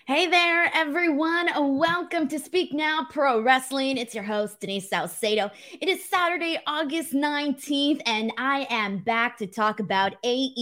Hey there, everyone. Welcome to Speak Now Pro Wrestling. It's your host, Denise Salcedo. It is Saturday, August 19th, and I am back to talk about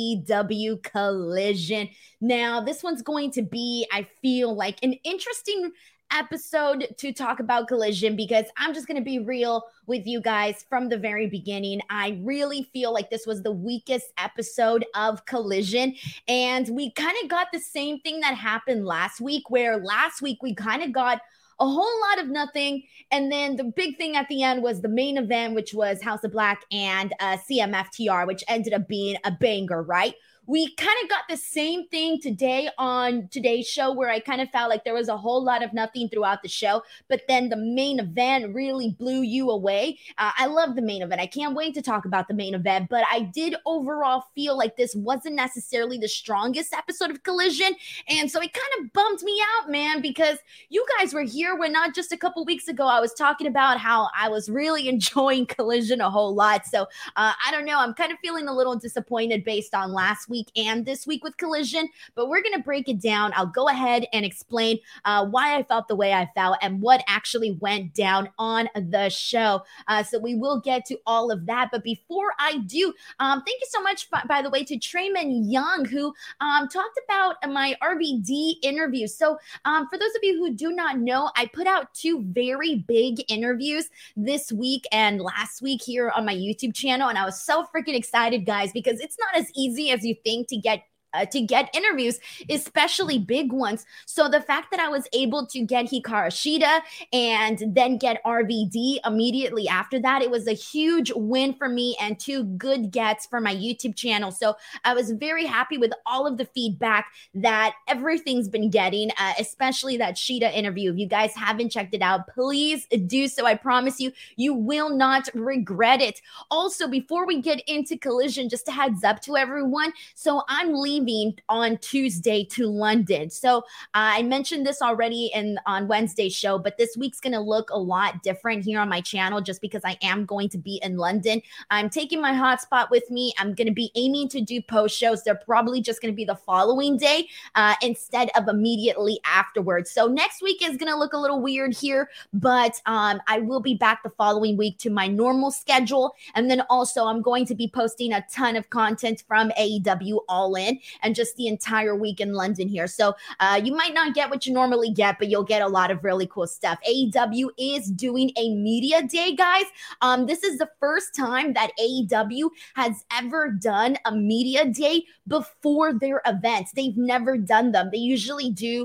AEW Collision. Now, this one's going to be, I feel like, an interesting episode to talk about Collision because I'm just going to be real with you guys from the very beginning. I really feel like this was the weakest episode of Collision. And we kind of got the same thing that happened last week, where last week we kind of got a whole lot of nothing. And then the big thing at the end was the main event, which was House of Black and CMFTR, which ended up being a banger, right? We kind of got the same thing today on today's show, where I kind of felt like there was a whole lot of nothing throughout the show, but then the main event really blew you away. I love the main event. I can't wait to talk about the main event, but I did overall feel like this wasn't necessarily the strongest episode of Collision. And so it kind of bummed me out, man, because you guys were here when not just a couple weeks ago I was talking about how I was really enjoying Collision a whole lot. So I don't know. I'm kind of feeling a little disappointed based on last week and this week with Collision, but we're going to break it down. I'll go ahead and explain why I felt the way I felt and what actually went down on the show. So we will get to all of that. But before I do, thank you so much, by the way, to Trayman Young, who talked about my RVD interview. So for those of you who do not know, I put out two very big interviews this week and last week here on my YouTube channel. And I was so freaking excited, guys, because it's not as easy as you think to get interviews, especially big ones. So the fact that I was able to get Hikaru Shida and then get RVD immediately after that, it was a huge win for me and two good gets for my YouTube channel. So I was very happy with all of the feedback that everything's been getting, especially that Shida interview. If you guys haven't checked it out, please do so. I promise you, you will not regret it. Also, before we get into Collision, just a heads up to everyone. So I'm leaving on Tuesday to London. So I mentioned this already on Wednesday's show, but this week's going to look a lot different here on my channel just because I am going to be in London. I'm taking my hotspot with me. I'm going to be aiming to do post shows. They're probably just going to be the following day instead of immediately afterwards. So next week is going to look a little weird here, but I will be back the following week to my normal schedule. And then also I'm going to be posting a ton of content from AEW All In and just the entire week in London here. So you might not get what you normally get, but you'll get a lot of really cool stuff. AEW is doing a media day, guys. This is the first time that AEW has ever done a media day before their events. They've never done them. They usually do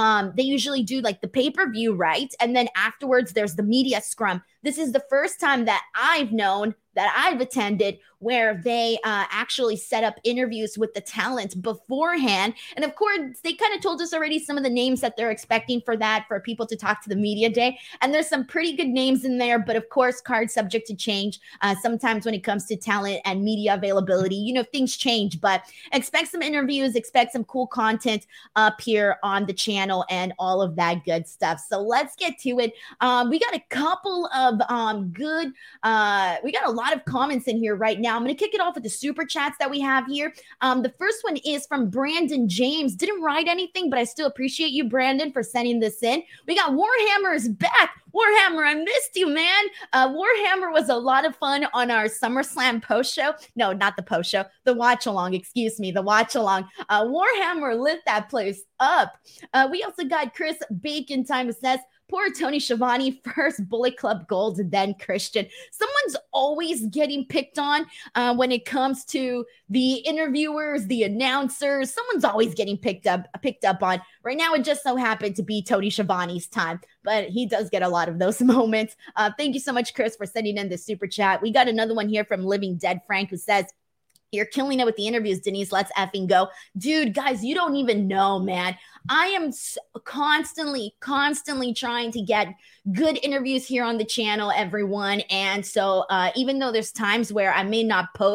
like the pay-per-view, right? And then afterwards there's the media scrum. This is the first time that I've known that I've attended where they actually set up interviews with the talent beforehand. And of course, they kind of told us already some of the names that they're expecting for that, for people to talk to the media day. And there's some pretty good names in there, but of course, cards subject to change. Sometimes when it comes to talent and media availability, things change, but expect some interviews, expect some cool content up here on the channel and all of that good stuff. So let's get to it. We got a couple of we got a lot of comments in here right now. I'm going to kick it off with the super chats that we have here. The first one is from Brandon James. Didn't write anything, but I still appreciate you, Brandon, for sending this in. We got Warhammer is back. Warhammer, I missed you, man. Warhammer was a lot of fun on our SummerSlam post show. No, not the post show, the watch along. Excuse me, the watch along. Warhammer lit that place up. We also got Chris Bacon Time says, poor Tony Schiavone, first Bullet Club Gold, then Christian. Someone's always getting picked on when it comes to the interviewers, the announcers. Someone's always getting picked up on. Right now, it just so happened to be Tony Schiavone's time, but he does get a lot of those moments. Thank you so much, Chris, for sending in the super chat. We got another one here from Living Dead Frank who says, you're killing it with the interviews, Denise. Let's effing go. Dude, guys, you don't even know, man. I am constantly trying to get good interviews here on the channel, everyone. And so even though there's times where I may not post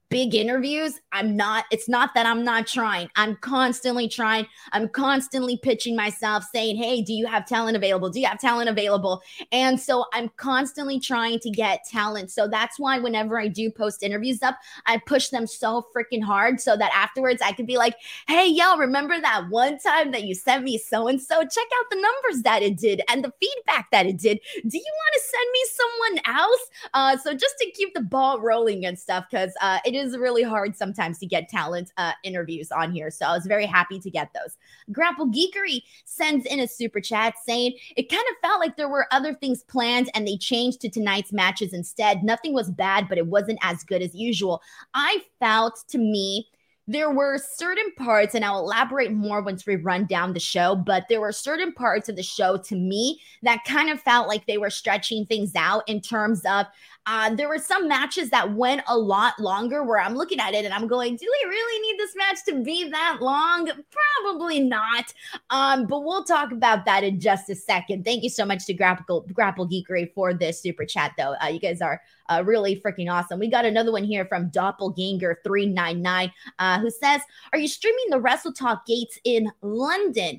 big interviews, it's not that I'm not trying. I'm constantly trying. I'm constantly pitching myself saying, hey, do you have talent available? Do you have talent available? And so I'm constantly trying to get talent. So that's why whenever I do post interviews up, I push them so freaking hard so that afterwards I could be like, hey, yo, remember that one time that you sent me so-and-so? Check out the numbers that it did and the feedback that it did. Do you want to send me someone else? So just to keep the ball rolling and stuff, because it is really hard sometimes to get talent interviews on here. So I was very happy to get those. Grapple Geekery sends in a super chat saying, it kind of felt like there were other things planned and they changed to tonight's matches instead. Nothing was bad, but it wasn't as good as usual. I felt, to me, there were certain parts, and I'll elaborate more once we run down the show, but there were certain parts of the show to me that kind of felt like they were stretching things out in terms of there were some matches that went a lot longer where I'm looking at it and I'm going, do we really need this match to be that long? Probably not. But we'll talk about that in just a second. Thank you so much to Grapple Geekery for this super chat, though. You guys are really freaking awesome. We got another one here from Doppelganger399 who says, are you streaming the Wrestle Talk Gates in London?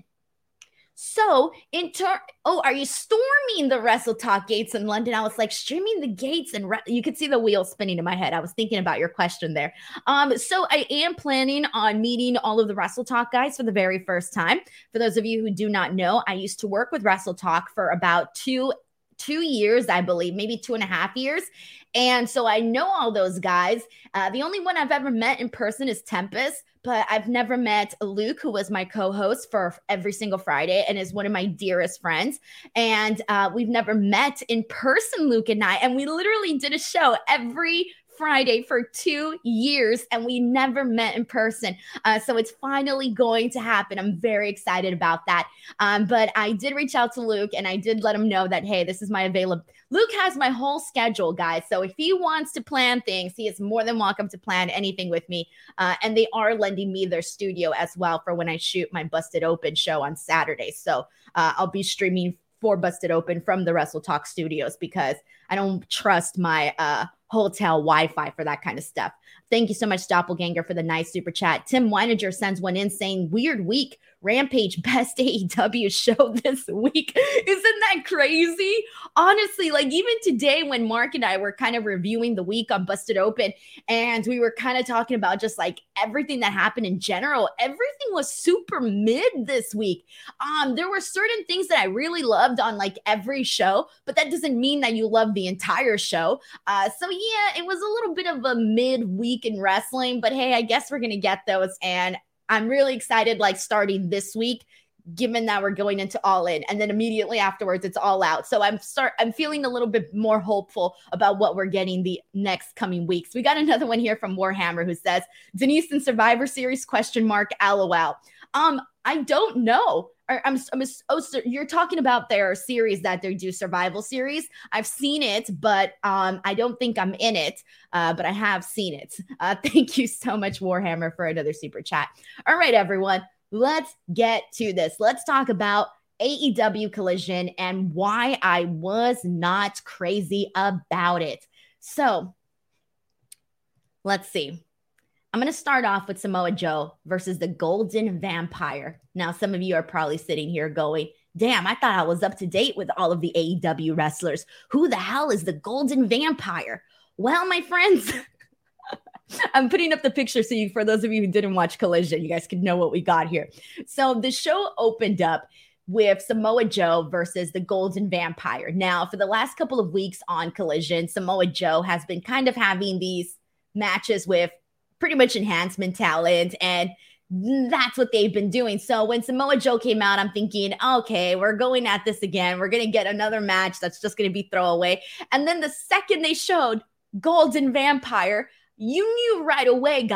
So, are you storming the Wrestle Talk Gates in London? I was like, streaming the gates, and you could see the wheels spinning in my head. I was thinking about your question there. So I am planning on meeting all of the Wrestle Talk guys for the very first time. For those of you who do not know, I used to work with Wrestle Talk for about two years, I believe, maybe 2.5 years. And so I know all those guys. The only one I've ever met in person is Tempest, but I've never met Luke, who was my co-host for every single Friday and is one of my dearest friends. And we've never met in person, Luke and I. And we literally did a show every Friday for 2 years, and we never met in person. So it's finally going to happen. I'm very excited about that. But I did reach out to Luke and I did let him know that, hey, this is my available. Luke has my whole schedule, guys. So if he wants to plan things, he is more than welcome to plan anything with me. And they are lending me their studio as well for when I shoot my Busted Open show on Saturday. So I'll be streaming for Busted Open from the Wrestle Talk studios because I don't trust my hotel Wi-Fi for that kind of stuff. Thank you so much, Doppelganger, for the nice super chat. Tim Weininger sends one in saying, weird week. Rampage best AEW show this week. Isn't that crazy? Honestly, like even today when Mark and I were kind of reviewing the week on Busted Open and we were kind of talking about just like everything that happened in general, everything was super mid this week. There were certain things that I really loved on like every show, but that doesn't mean that you love the entire show. So yeah, it was a little bit of a mid-week in wrestling, but hey, I guess we're going to get those. And I'm really excited, like starting this week, given that we're going into All In, and then immediately afterwards it's All Out. So I'm feeling a little bit more hopeful about what we're getting the next coming weeks. We got another one here from Warhammer who says, Denise in Survivor Series ? LOL. I don't know. So you're talking about their series that they do, Survival Series. I've seen it, but I don't think I'm in it, but I have seen it. Thank you so much, Warhammer, for another super chat. All right, everyone, let's get to this. Let's talk about AEW Collision and why I was not crazy about it. So let's see. I'm going to start off with Samoa Joe versus the Golden Vampire. Now, some of you are probably sitting here going, damn, I thought I was up to date with all of the AEW wrestlers. Who the hell is the Golden Vampire? Well, my friends, I'm putting up the picture so for those of you who didn't watch Collision, you guys could know what we got here. So the show opened up with Samoa Joe versus the Golden Vampire. Now, for the last couple of weeks on Collision, Samoa Joe has been kind of having these matches with pretty much enhancement talent, and that's what they've been doing. So when Samoa Joe came out, I'm thinking, okay, we're going at this again. We're going to get another match that's just going to be throwaway. And then the second they showed Golden Vampire, you knew right away, guys,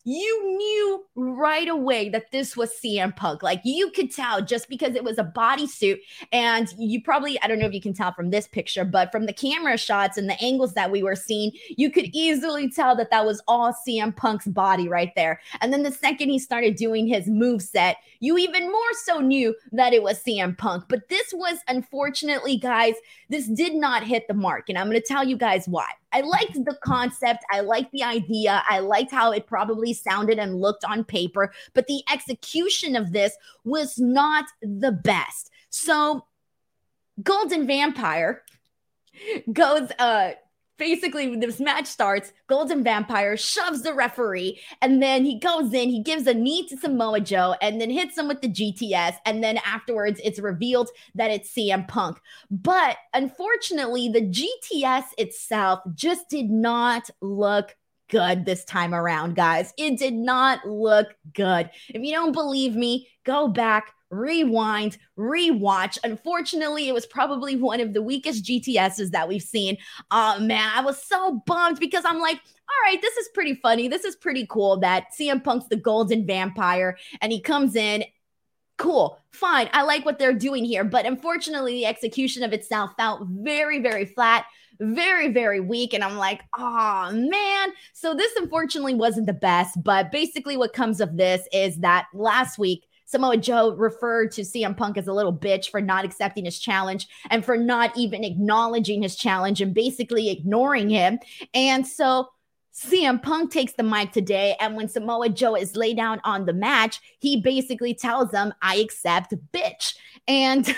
you knew right away that this was CM Punk. Like, you could tell just because it was a bodysuit. And you probably, I don't know if you can tell from this picture, but from the camera shots and the angles that we were seeing, you could easily tell that that was all CM Punk's body right there. And then the second he started doing his moveset, you even more so knew that it was CM Punk. But this was, unfortunately, guys, this did not hit the mark. And I'm going to tell you guys why. I liked the concept. I liked the idea. I liked how it probably sounded and looked on paper, but the execution of this was not the best. So Golden Vampire goes, basically, this match starts, Golden Vampire shoves the referee, and then he goes in, he gives a knee to Samoa Joe, and then hits him with the GTS, and then afterwards, it's revealed that it's CM Punk. But unfortunately, the GTS itself just did not look good this time around, guys. It did not look good. If you don't believe me, go back, rewind, rewatch. Unfortunately, it was probably one of the weakest GTSs that we've seen. Oh man, I was so bummed because I'm like, all right, this is pretty funny. This is pretty cool that CM Punk's the Golden Vampire and he comes in. Cool, fine. I like what they're doing here. But unfortunately, the execution of itself felt very, very flat, very, very weak. And I'm like, oh, man. So this unfortunately wasn't the best. But basically what comes of this is that last week, Samoa Joe referred to CM Punk as a little bitch for not accepting his challenge and for not even acknowledging his challenge and basically ignoring him. And so CM Punk takes the mic today, and when Samoa Joe is laid down on the match, he basically tells them, I accept bitch. And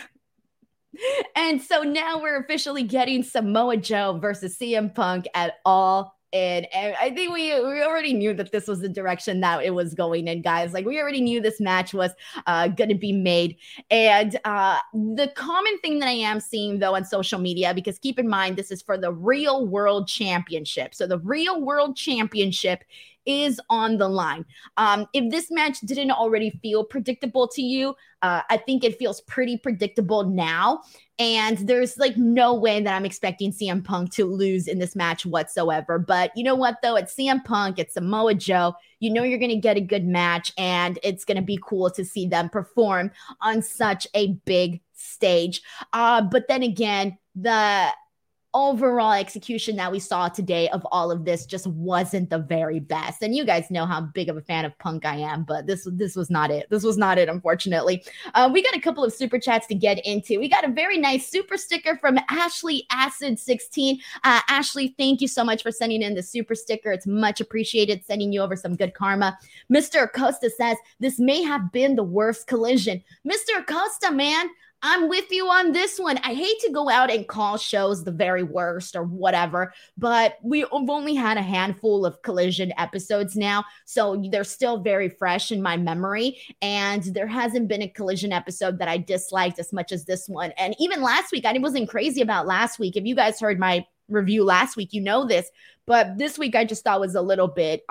so now we're officially getting Samoa Joe versus CM Punk at All In. And I think we already knew that this was the direction that it was going in, guys. Like, we already knew this match was going to be made. And the common thing that I am seeing, though, on social media, because keep in mind, this is for the Real World Championship. So the Real World Championship is on the line. If this match didn't already feel predictable to you, I think it feels pretty predictable now. And there's like no way that I'm expecting CM Punk to lose in this match whatsoever. But you know what, though? It's CM Punk, it's Samoa Joe. You know you're going to get a good match, and it's going to be cool to see them perform on such a big stage. But then again, the overall execution that we saw today of all of this just wasn't the very best. And you guys know how big of a fan of Punk I am, but this was not it. This was not it, unfortunately. We got a couple of super chats to get into. We got a very nice super sticker from Ashley Acid 16. Ashley, thank you so much for sending in the super sticker. It's much appreciated, sending you over some good karma. Mr. Acosta says, this may have been the worst collision. Mr. Acosta, man, I'm with you on this one. I hate to go out and call shows the very worst or whatever, but we've only had a handful of Collision episodes now, so they're still very fresh in my memory, and there hasn't been a Collision episode that I disliked as much as this one. And even last week, I wasn't crazy about last week. If you guys heard my review last week, you know this, but this week I just thought was a little bit,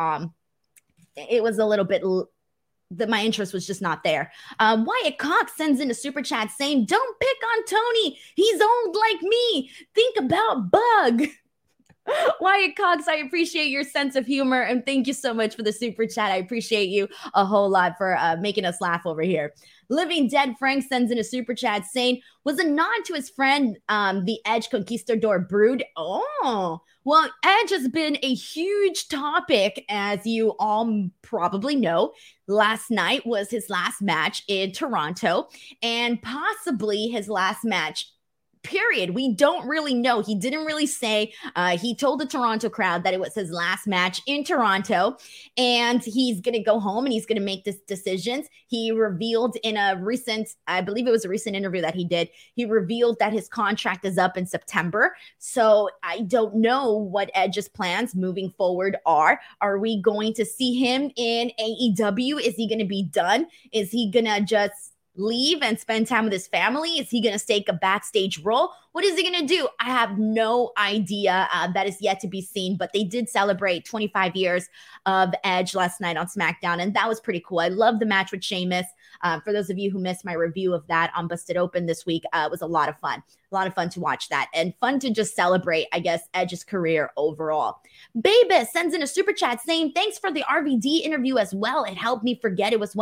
it was a little bit that my interest was just not there. Wyatt Cox sends in a super chat saying, don't pick on Tony. He's old like me. Think about Bug. Wyatt Cox, I appreciate your sense of humor, and thank you so much for the super chat. I appreciate you a whole lot for making us laugh over here. Living Dead Frank sends in a super chat saying, was a nod to his friend, the Edge Conquistador Brood. Oh, well, Edge has been a huge topic, as you all probably know. Last night was his last match in Toronto, and possibly his last match, period. We don't really know. He didn't really say. He told the Toronto crowd that it was his last match in Toronto, and he's going to go home and he's going to make this decisions. He revealed in a recent, I believe it was a recent interview that he did, he revealed that his contract is up in September. So I don't know what Edge's plans moving forward are. Are we going to see him in AEW? Is he going to be done? Is he going to just leave and spend time with his family? Is he going to take a backstage role? What is he going to do? I have no idea. That is yet to be seen, but they did celebrate 25 years of Edge last night on SmackDown, and that was pretty cool. I love the match with Sheamus. For those of you who missed my review of that on Busted Open this week, it was a lot of fun. A lot of fun to watch that and fun to just celebrate, I guess, Edge's career overall. Baby sends in a super chat saying, thanks for the RVD interview as well. It helped me forget it was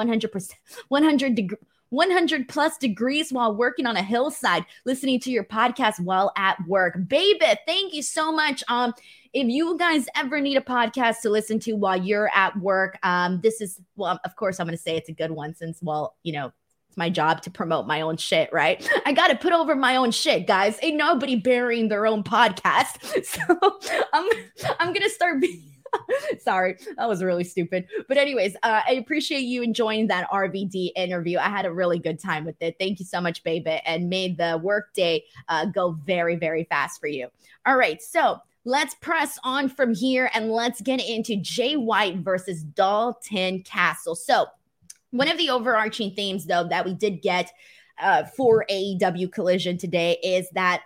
100 plus degrees while working on a hillside, listening to your podcast while at work. Baby, thank you so much. If you guys ever need a podcast to listen to while you're at work, this is, well, of course, I'm going to say it's a good one since, well, you know, it's my job to promote my own shit, right? I got to put over my own shit, guys. Ain't nobody burying their own podcast. So I'm going to start being sorry, that was really stupid. But anyways, I appreciate you enjoying that RVD interview. I had a really good time with it. Thank you so much, baby, and made the work day go very, very fast for you. All right, so let's press on from here and let's get into Jay White versus Dalton Castle. So one of the overarching themes, though, that we did get for AEW Collision today is that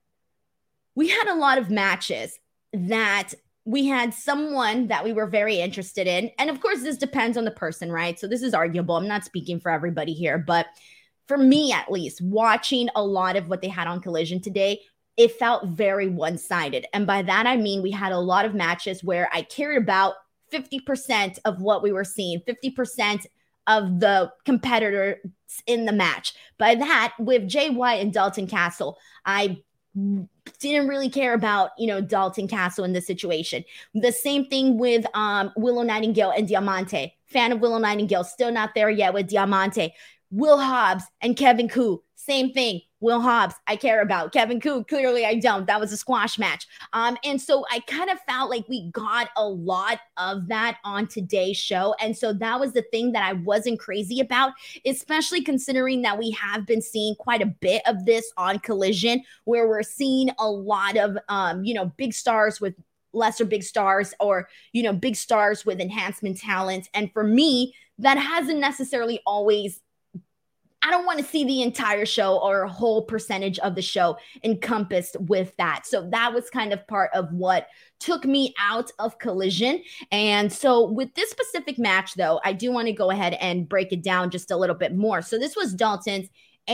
we had a lot of matches that we had someone that we were very interested in. And of course, this depends on the person, right? So this is arguable. I'm not speaking for everybody here, but for me, at least, watching a lot of what they had on Collision today, it felt very one-sided. And by that, I mean, we had a lot of matches where I cared about 50% of what we were seeing, 50% of the competitors in the match. By that, with Jay White and Dalton Castle, I didn't really care about, you know, Dalton Castle in this situation. The same thing with Willow Nightingale and Diamante. Fan of Willow Nightingale, still not there yet with Diamante. Will Hobbs and Kevin Koo, same thing. Will Hobbs, I care about. Kevin Koo, clearly I don't. That was a squash match. And so I kind of felt like we got a lot of that on today's show. And so that was the thing that I wasn't crazy about, especially considering that we have been seeing quite a bit of this on Collision, where we're seeing a lot of, big stars with lesser big stars, or, you know, big stars with enhancement talent. And for me, that hasn't necessarily always, I don't want to see the entire show or a whole percentage of the show encompassed with that. So that was kind of part of what took me out of Collision. And so with this specific match, though, I do want to go ahead and break it down just a little bit more. So this was Dalton's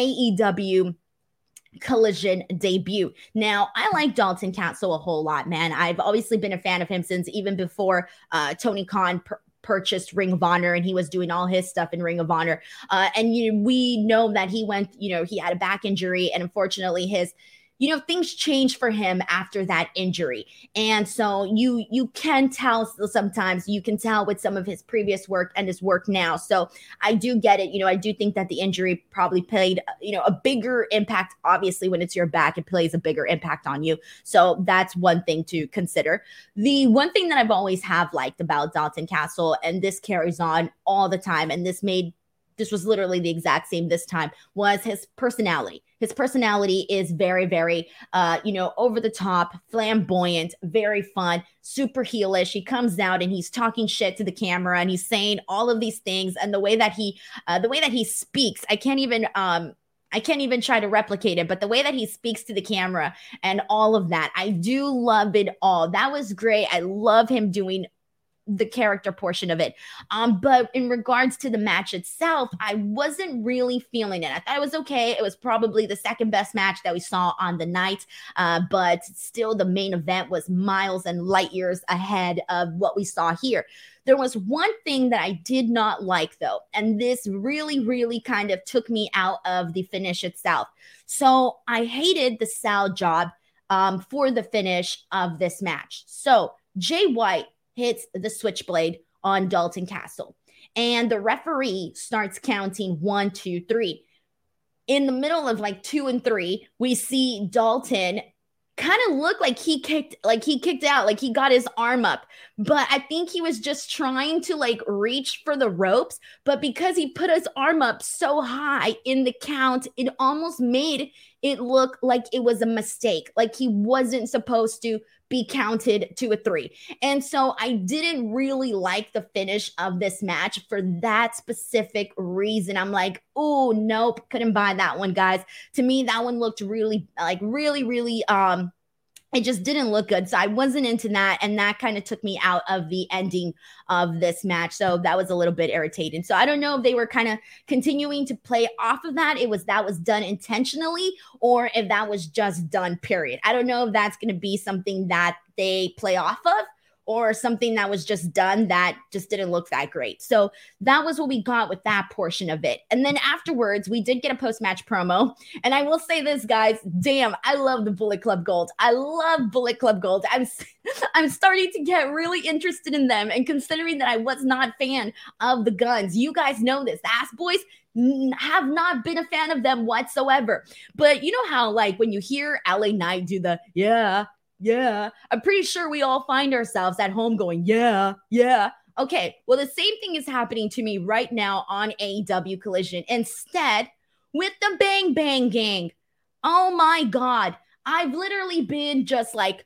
AEW Collision debut. Now, I like Dalton Castle a whole lot, man. I've obviously been a fan of him since even before Tony Khan purchased Ring of Honor, and he was doing all his stuff in Ring of Honor. We know that he went, he had a back injury, and unfortunately his, things changed for him after that injury. And so you can tell sometimes, you can tell with some of his previous work and his work now. So I do get it. I do think that the injury probably played, a bigger impact. Obviously, when it's your back, it plays a bigger impact on you. So that's one thing to consider. The one thing that I've always have liked about Dalton Castle, and this carries on all the time, and this was literally the exact same this time, was his personality. His personality is very, very, over the top, flamboyant, very fun, super heelish. He comes out and he's talking shit to the camera and he's saying all of these things. And the way that he speaks, I can't even try to replicate it, but the way that he speaks to the camera and all of that, I do love it all. That was great. I love him doing the character portion of it. But in regards to the match itself, I wasn't really feeling it. I thought it was okay. It was probably the second best match that we saw on the night. But still, the main event was miles and light years ahead of what we saw here. There was one thing that I did not like, though, and this really, really kind of took me out of the finish itself. So I hated the Sal job for the finish of this match. So Jay White hits the switchblade on Dalton Castle, and the referee starts counting 1, 2, 3. In the middle of like 2 and 3, we see Dalton kind of look like he kicked out, like he got his arm up, but I think he was just trying to like reach for the ropes, but because he put his arm up so high in the count, it almost made it look like it was a mistake, like he wasn't supposed to be counted to a 3. And so I didn't really like the finish of this match for that specific reason. I'm like, oh, nope, couldn't buy that one, guys. To me, that one looked really it just didn't look good. So I wasn't into that. And that kind of took me out of the ending of this match. So that was a little bit irritating. So I don't know if they were kind of continuing to play off of that. That was done intentionally, or if that was just done, period. I don't know if that's going to be something that they play off of, or something that was just done that just didn't look that great. So that was what we got with that portion of it. And then afterwards, we did get a post-match promo. And I will say this, guys, damn, I love the Bullet Club Gold. I love Bullet Club Gold. I'm starting to get really interested in them. And considering that I was not a fan of the Guns, you guys know this. The Ass Boys have not been a fan of them whatsoever. But you know how, like, when you hear LA Knight do the, yeah, I'm pretty sure we all find ourselves at home going, yeah. Okay, well, the same thing is happening to me right now on AEW Collision. Instead, with the Bang Bang Gang. Oh my God. I've literally been just like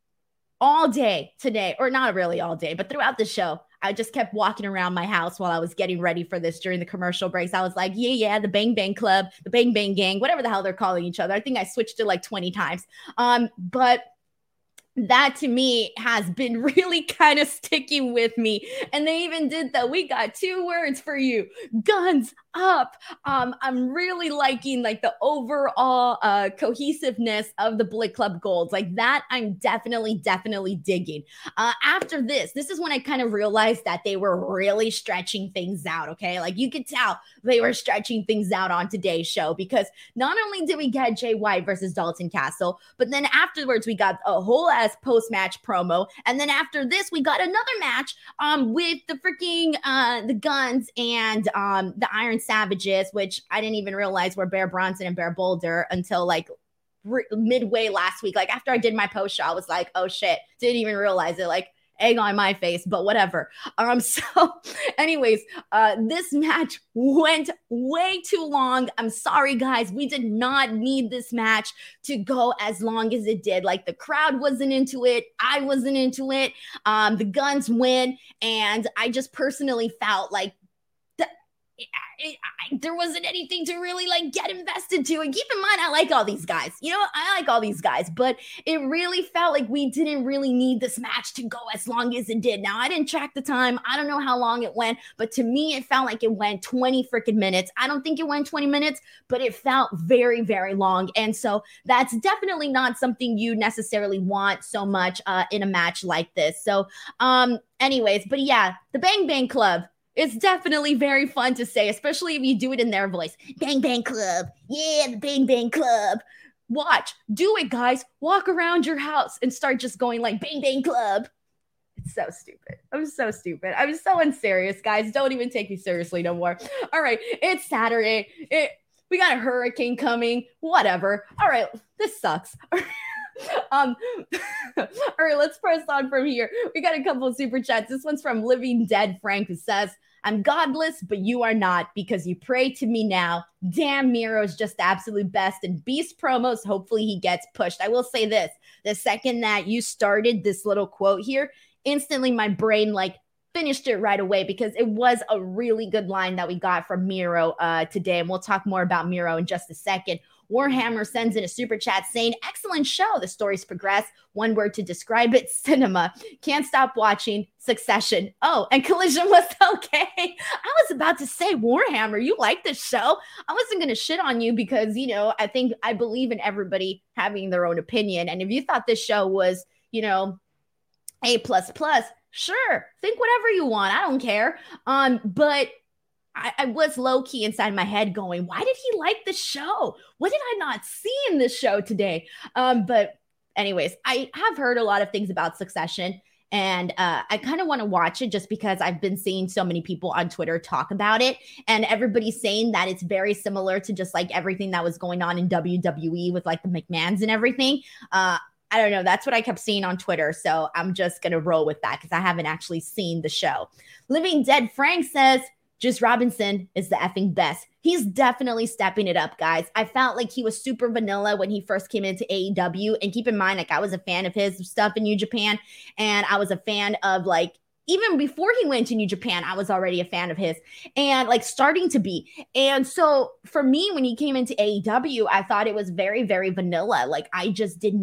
all day today, or not really all day, but throughout the show, I just kept walking around my house while I was getting ready for this during the commercial breaks. I was like, yeah, the Bang Bang Club, the Bang Bang Gang, whatever the hell they're calling each other. I think I switched it like 20 times. But that to me has been really kind of sticking with me. And they even did that. We got 2 words for you: guns up. I'm really liking like the overall cohesiveness of the Bullet Club Golds. Like that, I'm definitely digging. After this is when I kind of realized that they were really stretching things out. Okay, like you could tell they were stretching things out on today's show, because not only did we get Jay White versus Dalton Castle, but then afterwards we got a whole ass post-match promo, and then after this we got another match with the freaking the Guns and the Iron Savages, which I didn't even realize were Bear Bronson and Bear Boulder until like midway last week. Like after I did my post show, I was like, oh shit, didn't even realize it. Like egg on my face, but whatever. So anyways, this match went way too long. I'm sorry, guys. We did not need this match to go as long as it did. Like the crowd wasn't into it. I wasn't into it. The Guns win. And I just personally felt like there wasn't anything to really like get invested to. And keep in mind, I like all these guys. I like all these guys, but it really felt like we didn't really need this match to go as long as it did. Now, I didn't track the time. I don't know how long it went, but to me, it felt like it went 20 freaking minutes. I don't think it went 20 minutes, but it felt very, very long. And so that's definitely not something you necessarily want so much in a match like this. So anyways, but yeah, the Bang Bang Club, it's definitely very fun to say, especially if you do it in their voice. Bang Bang Club. Yeah, the Bang Bang Club. Watch. Do it, guys. Walk around your house and start just going like Bang Bang Club. It's so stupid. I'm so stupid. I'm so unserious, guys. Don't even take me seriously no more. All right. It's Saturday. We got a hurricane coming. Whatever. All right. This sucks. All right, let's press on from here. We got a couple of super chats. This one's from Living Dead Frank, who says, I'm godless, but you are not, because you pray to me now. Damn, Miro's just the absolute best. And Beast promos, hopefully he gets pushed. I will say this, the second that you started this little quote here, instantly my brain like finished it right away, because it was a really good line that we got from Miro today. And we'll talk more about Miro in just a second. Warhammer sends in a super chat saying, excellent show. The stories progress. One word to describe it: cinema. Can't stop watching. Succession. Oh, and Collision was okay. I was about to say, Warhammer, you like this show? I wasn't going to shit on you because, I believe in everybody having their own opinion. And if you thought this show was, A++, sure, think whatever you want. I don't care. But I was low-key inside my head going, why did he like the show? What did I not see in this show today? But anyways, I have heard a lot of things about Succession, and I kind of want to watch it just because I've been seeing so many people on Twitter talk about it, and everybody's saying that it's very similar to just like everything that was going on in WWE with like the McMahons and everything. I don't know. That's what I kept seeing on Twitter. So I'm just going to roll with that because I haven't actually seen the show. Living Dead Frank says, Juice Robinson is the effing best. He's definitely stepping it up, guys. I felt like he was super vanilla when he first came into AEW. And keep in mind, like I was a fan of his stuff in New Japan. And I was a fan of like, even before he went to New Japan, I was already a fan of his and like starting to be. And so for me, when he came into AEW, I thought it was very, very vanilla. Like I just did not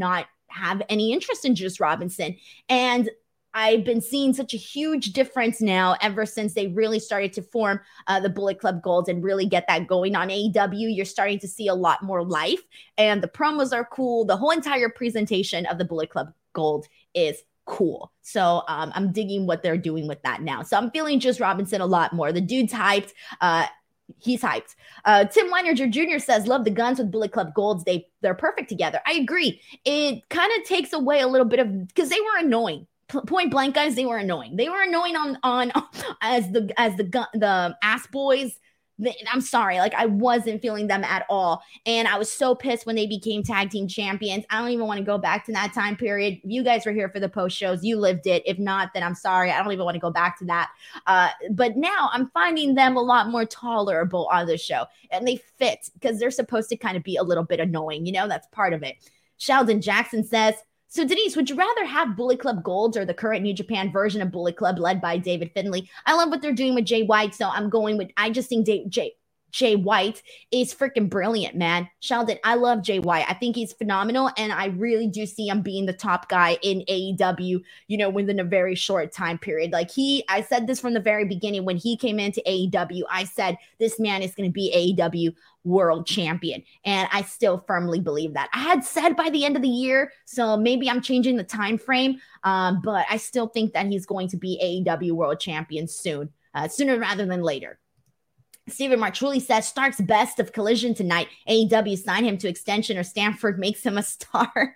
have any interest in Juice Robinson. And I've been seeing such a huge difference now ever since they really started to form the Bullet Club Gold and really get that going on AEW. You're starting to see a lot more life, and the promos are cool. The whole entire presentation of the Bullet Club Gold is cool. So I'm digging what they're doing with that now. So I'm feeling Juice Robinson a lot more. The dude's hyped. He's hyped. Tim Weininger Jr. says, love the Guns with Bullet Club Golds. They're perfect together. I agree. It kind of takes away a little bit of, because they were annoying. Point blank, guys, they were annoying. They were annoying on as the ass boys. I'm sorry, like I wasn't feeling them at all, and I was so pissed when they became tag team champions. I don't even want to go back to that time period. If you guys were here for the post shows, you lived it. If not, then I'm sorry. I don't even want to go back to that. But now I'm finding them a lot more tolerable on the show, and they fit because they're supposed to kind of be a little bit annoying. You know, that's part of it. Sheldon Jackson says, so Denise, would you rather have Bullet Club Gold or the current New Japan version of Bullet Club led by David Finlay? I love what they're doing with Jay White, so I'm going with, I just think Jay White is freaking brilliant, man. Sheldon, I love Jay White. I think he's phenomenal, and I really do see him being the top guy in AEW, you know, within a very short time period. Like I said this from the very beginning when he came into AEW. I said, this man is going to be AEW world champion, and I still firmly believe that. I had said by the end of the year, so maybe I'm changing the time frame, but I still think that he's going to be AEW world champion soon, sooner rather than later. Stephen Martrulli says, Stark's best of Collision tonight. AEW sign him to extension or Stanford makes him a star.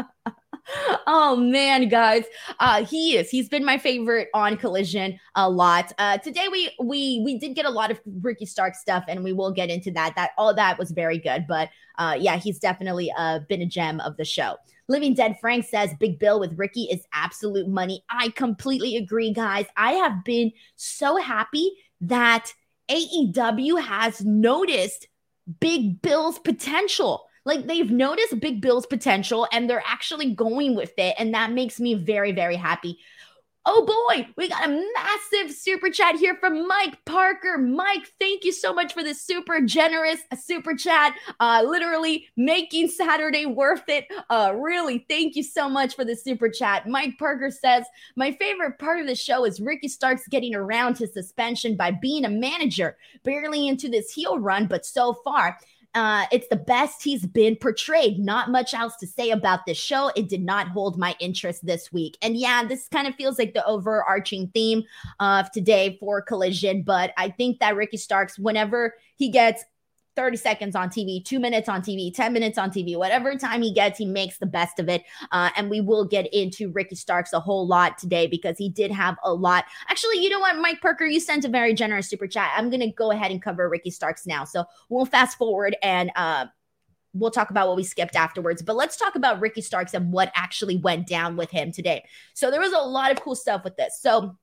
Oh, man, guys. He's been my favorite on Collision a lot. Today, we did get a lot of Ricky Stark stuff, and we will get into that. All of that was very good. But yeah, he's definitely been a gem of the show. Living Dead Frank says, Big Bill with Ricky is absolute money. I completely agree, guys. I have been so happy that AEW has noticed Big Bill's potential. Like, they've noticed Big Bill's potential, and they're actually going with it, and that makes me very, very happy. Oh boy, we got a massive super chat here from Mike Parker. Mike, thank you so much for this super generous super chat. Literally making Saturday worth it. Really, thank you so much for the super chat. Mike Parker says, my favorite part of the show is Ricky Starks getting around his suspension by being a manager. Barely into this heel run, but so far, it's the best he's been portrayed. Not much else to say about this show. It did not hold my interest this week. And yeah, this kind of feels like the overarching theme of today for Collision. But I think that Ricky Starks, whenever he gets 30 seconds on TV, 2 minutes on TV, 10 minutes on TV, whatever time he gets, he makes the best of it. And we will get into Ricky Starks a whole lot today because he did have a lot. Actually, you know what, Mike Parker, you sent a very generous super chat. I'm going to go ahead and cover Ricky Starks now. So we'll fast forward and we'll talk about what we skipped afterwards. But let's talk about Ricky Starks and what actually went down with him today. So there was a lot of cool stuff with this. So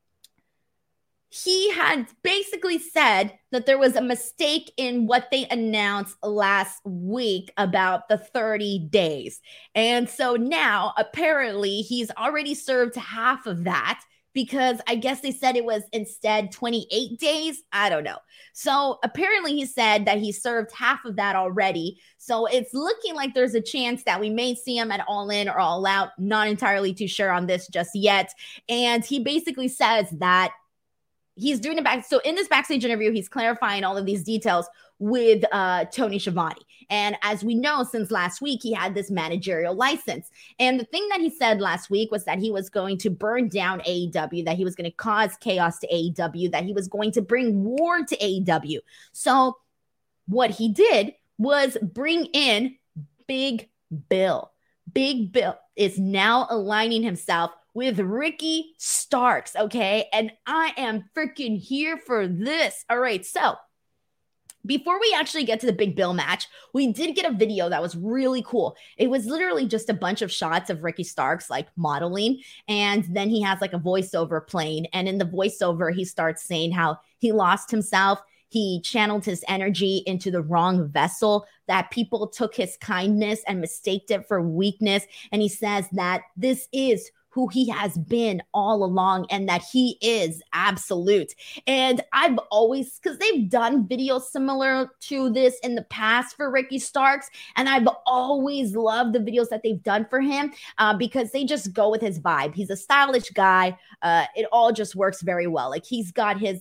he had basically said that there was a mistake in what they announced last week about the 30 days. And so now apparently he's already served half of that because I guess they said it was instead 28 days. I don't know. So apparently he said that he served half of that already. So it's looking like there's a chance that we may see him at All In or All Out. Not entirely too sure on this just yet. And he basically says that he's doing it back. So in this backstage interview, he's clarifying all of these details with Tony Schiavone. And as we know, since last week, he had this managerial license. And the thing that he said last week was that he was going to burn down AEW, that he was going to cause chaos to AEW, that he was going to bring war to AEW. So what he did was bring in Big Bill. Big Bill is now aligning himself with Ricky Starks, okay? And I am freaking here for this. All right, so before we actually get to the Big Bill match, we did get a video that was really cool. It was literally just a bunch of shots of Ricky Starks like modeling, and then he has like a voiceover playing, and in the voiceover, he starts saying how he lost himself. He channeled his energy into the wrong vessel, that people took his kindness and mistaked it for weakness. And he says that this is who he has been all along and that he is absolute. And I've always, because they've done videos similar to this in the past for Ricky Starks, and I've always loved the videos that they've done for him because they just go with his vibe. He's a stylish guy. It all just works very well. Like he's got his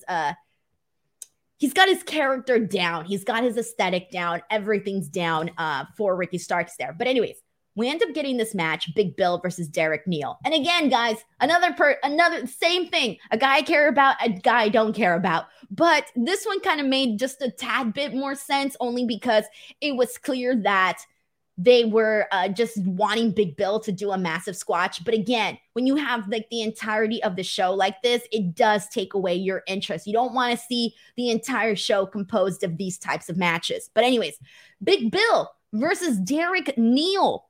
character down. He's got his aesthetic down. Everything's down for Ricky Starks there. But anyways, we end up getting this match, Big Bill versus Derek Neal. And again, guys, another same thing. A guy I care about, a guy I don't care about. But this one kind of made just a tad bit more sense only because it was clear that they were just wanting Big Bill to do a massive squash. But again, when you have like the entirety of the show like this, it does take away your interest. You don't want to see the entire show composed of these types of matches. But anyways, Big Bill versus Derek Neal.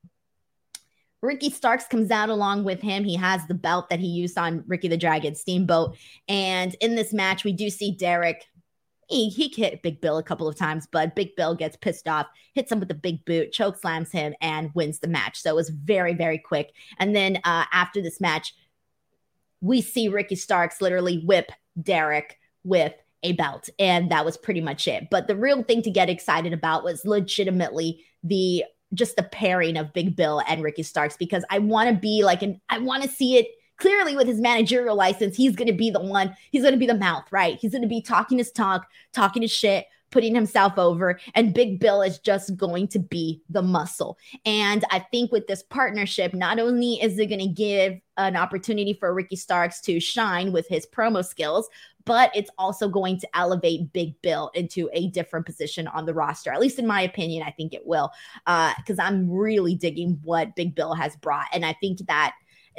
Ricky Starks comes out along with him. He has the belt that he used on Ricky the Dragon Steamboat. And in this match, we do see Derek. He hit Big Bill a couple of times, but Big Bill gets pissed off, hits him with a big boot, choke slams him, and wins the match. So it was very, very quick. And then after this match, we see Ricky Starks literally whip Derek with a belt. And that was pretty much it. But the real thing to get excited about was legitimately the pairing of Big Bill and Ricky Starks, because I want to be like, I want to see it clearly with his managerial license. He's going to be the one, he's going to be the mouth, right? He's going to be talking his talk, talking his shit, putting himself over, and Big Bill is just going to be the muscle. And I think with this partnership, not only is it going to give an opportunity for Ricky Starks to shine with his promo skills, but it's also going to elevate Big Bill into a different position on the roster. At least in my opinion, I think it will, because I'm really digging what Big Bill has brought. And I think that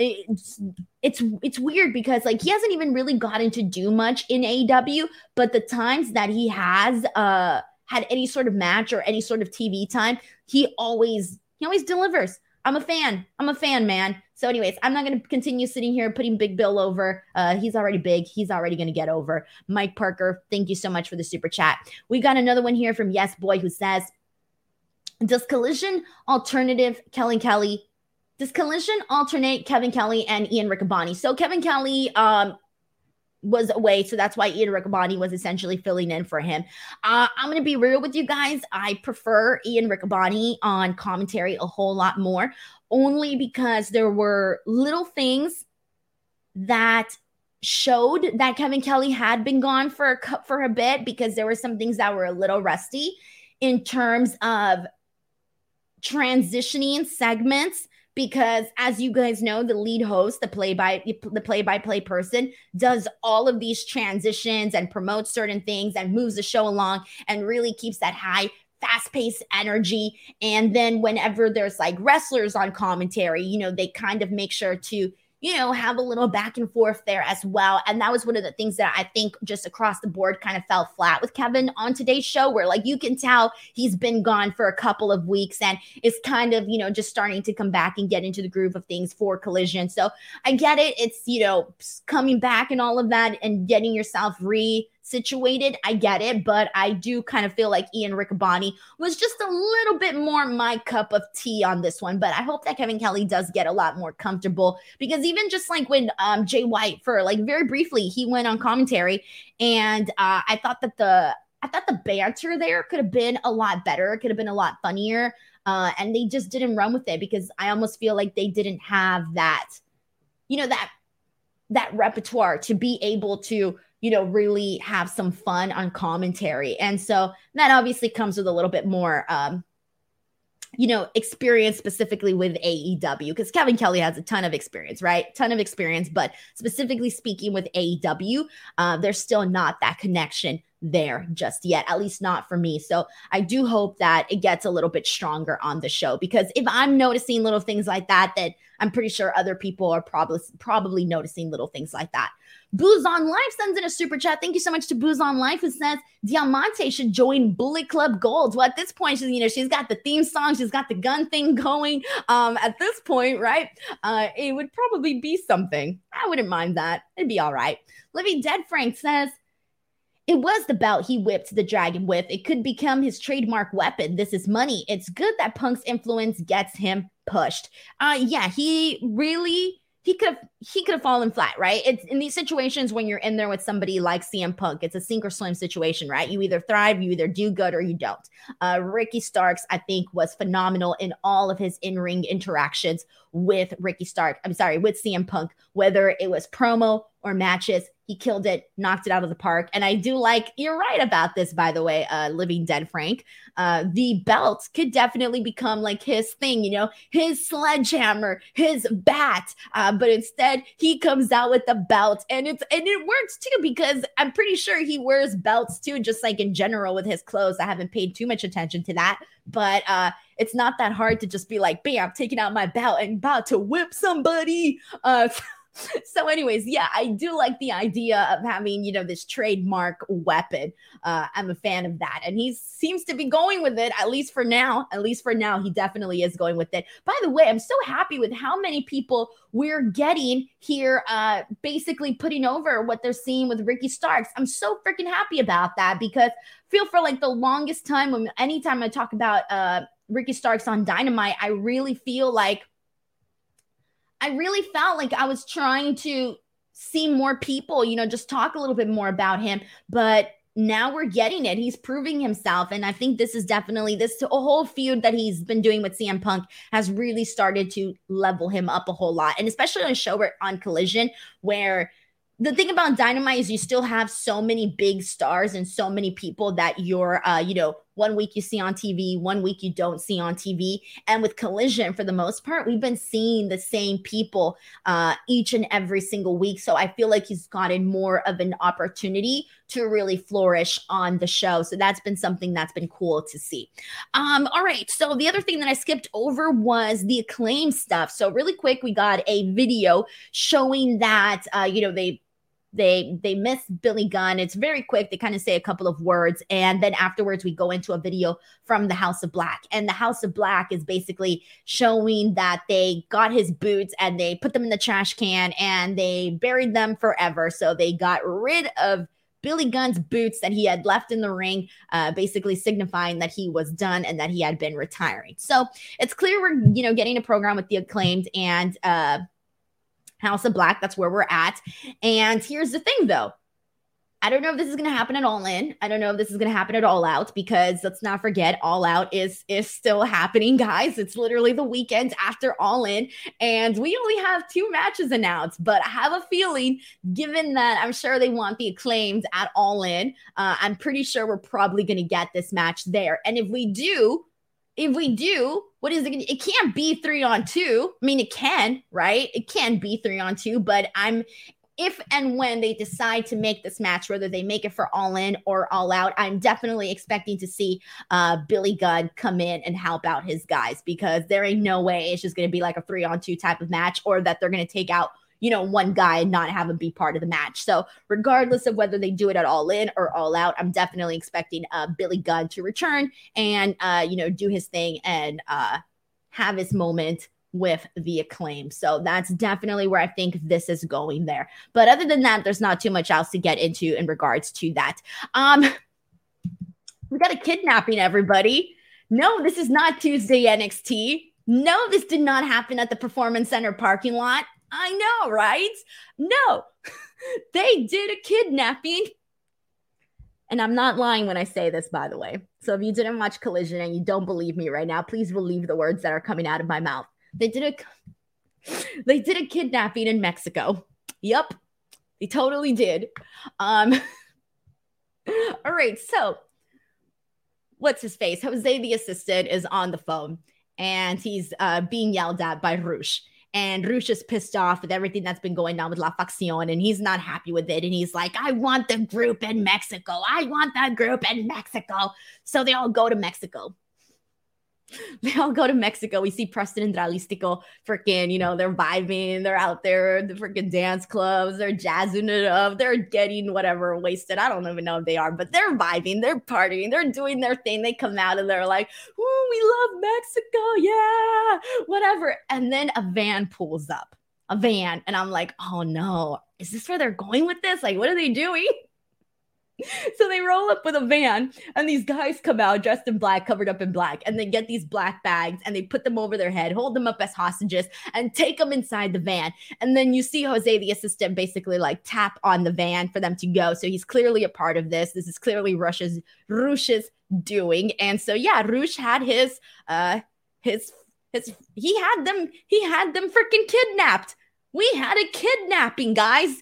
it's weird because like he hasn't even really gotten to do much in AEW, but the times that he has had any sort of match or any sort of TV time, he always delivers. I'm a fan, man. So anyways, I'm not going to continue sitting here putting Big Bill over. He's already big. He's already going to get over. Mike Parker, thank you so much for the super chat. We got another one here from Yes Boy who says, does Collision alternate Kevin Kelly and Ian Riccaboni? So Kevin Kelly was away, so that's why Ian Riccaboni was essentially filling in for him. I'm going to be real with you guys. I prefer Ian Riccaboni on commentary a whole lot more, only because there were little things that showed that Kevin Kelly had been gone for a bit, because there were some things that were a little rusty in terms of transitioning segments. Because as you guys know, the lead host, the play-by-play person, does all of these transitions and promotes certain things and moves the show along and really keeps that high, fast-paced energy. And then whenever there's like wrestlers on commentary, they kind of make sure to, have a little back and forth there as well. And that was one of the things that I think just across the board kind of fell flat with Kevin on today's show, where like you can tell he's been gone for a couple of weeks and is kind of, just starting to come back and get into the groove of things for Collision. So I get it. It's, coming back and all of that and getting yourself situated. I get it, but I do kind of feel like Ian Riccaboni was just a little bit more my cup of tea on this one. But I hope that Kevin Kelly does get a lot more comfortable, because even just like when Jay White, for like very briefly, he went on commentary, and I thought the banter there could have been a lot better. It could have been a lot funnier, and they just didn't run with it, because I almost feel like they didn't have that, that repertoire to be able to really have some fun on commentary. And so that obviously comes with a little bit more, experience specifically with AEW, because Kevin Kelly has a ton of experience, right? Ton of experience, but specifically speaking with AEW, there's still not that connection there just yet, at least not for me. So I do hope that it gets a little bit stronger on the show, because if I'm noticing little things like that, I'm pretty sure other people are probably noticing little things like that. Booze on Life sends in a super chat. Thank you so much to Booze on Life, who says Diamante should join Bullet Club Gold. Well, at this point, she's got the theme song, she's got the gun thing going. At this point, right? It would probably be something. I wouldn't mind that. It'd be all right. Living Dead Frank says, it was the belt he whipped the dragon with. It could become his trademark weapon. This is money. It's good that Punk's influence gets him pushed. Yeah, he really he could have fallen flat, right? It's in these situations when you're in there with somebody like CM Punk, it's a sink or swim situation, right? You either thrive, you either do good or you don't. Ricky Starks, I think, was phenomenal in all of his in-ring interactions with with CM Punk, whether it was promo or matches. He killed it, knocked it out of the park. And I do like, you're right about this, by the way, Living Dead Frank. The belt could definitely become like his thing, his sledgehammer, his bat. But instead, he comes out with the belt, and it works too, because I'm pretty sure he wears belts too, just like in general with his clothes. I haven't paid too much attention to that, but it's not that hard to just be like, bam, taking out my belt and about to whip somebody. So anyways, yeah, I do like the idea of having, this trademark weapon. I'm a fan of that. And he seems to be going with it, at least for now. At least for now, he definitely is going with it. By the way, I'm so happy with how many people we're getting here, basically putting over what they're seeing with Ricky Starks. I'm so freaking happy about that, because feel for like the longest time, anytime I talk about Ricky Starks on Dynamite, I really felt like I was trying to see more people, just talk a little bit more about him. But now we're getting it. He's proving himself. And I think this is definitely this whole feud that he's been doing with CM Punk has really started to level him up a whole lot. And especially on a show on Collision, where the thing about Dynamite is you still have so many big stars and so many people that you're, 1 week you see on TV, 1 week you don't see on TV. And with Collision, for the most part, we've been seeing the same people each and every single week. So I feel like he's gotten more of an opportunity to really flourish on the show. So that's been something that's been cool to see. All right. So the other thing that I skipped over was the Acclaim stuff. So really quick, we got a video showing that, they miss Billy Gunn. It's very quick. They kind of say a couple of words. And then afterwards, we go into a video from the House of Black. And the House of Black is basically showing that they got his boots and they put them in the trash can and they buried them forever. So they got rid of Billy Gunn's boots that he had left in the ring, basically signifying that he was done and that he had been retiring. So it's clear we're, getting a program with the Acclaimed and House of Black. That's where we're at. And here's the thing, though. I don't know if this is going to happen at All In. I don't know if this is going to happen at All Out, because let's not forget, All Out is still happening, guys. It's literally the weekend after All In, and we only have 2 matches announced. But I have a feeling, given that I'm sure they want the Acclaimed at All In, I'm pretty sure we're probably going to get this match there. And if we do, what is it? It can't be 3-on-2. I mean, it can, right? It can be 3-on-2, but if and when they decide to make this match, whether they make it for All In or All Out, I'm definitely expecting to see Billy Gunn come in and help out his guys, because there ain't no way it's just going to be like a 3-on-2 type of match, or that they're going to take out one guy and not have him be part of the match. So regardless of whether they do it at All In or All Out, I'm definitely expecting Billy Gunn to return and, do his thing and have his moment with the Acclaim. So that's definitely where I think this is going there. But other than that, there's not too much else to get into in regards to that. We got a kidnapping, everybody. No, this is not Tuesday NXT. No, this did not happen at the Performance Center parking lot. I know, right? No, they did a kidnapping. And I'm not lying when I say this, by the way. So if you didn't watch Collision and you don't believe me right now, please believe the words that are coming out of my mouth. They did a kidnapping in Mexico. Yep, they totally did. All right, so what's his face? Jose, the assistant, is on the phone, and he's being yelled at by Rush. And Rush is pissed off with everything that's been going on with La Facción, and he's not happy with it. And he's like, I want the group in Mexico. I want that group in Mexico. So they all go to Mexico. We see Preston and Dralistico freaking, they're vibing. They're out there, the freaking dance clubs. They're jazzing it up. They're getting whatever wasted. I don't even know if they are, but they're vibing. They're partying. They're doing their thing. They come out and they're like, ooh, we love Mexico. Yeah, whatever. And then a van pulls up. And I'm like, oh no, is this where they're going with this? Like, what are they doing? So they roll up with a van, and these guys come out dressed in black, covered up in black, and they get these black bags and they put them over their head, hold them up as hostages, and take them inside the van. And then you see Jose, the assistant, basically like tap on the van for them to go. So he's clearly a part of this. This is clearly Rush's doing. And so yeah, Rush had his he had them freaking kidnapped. We had a kidnapping, guys.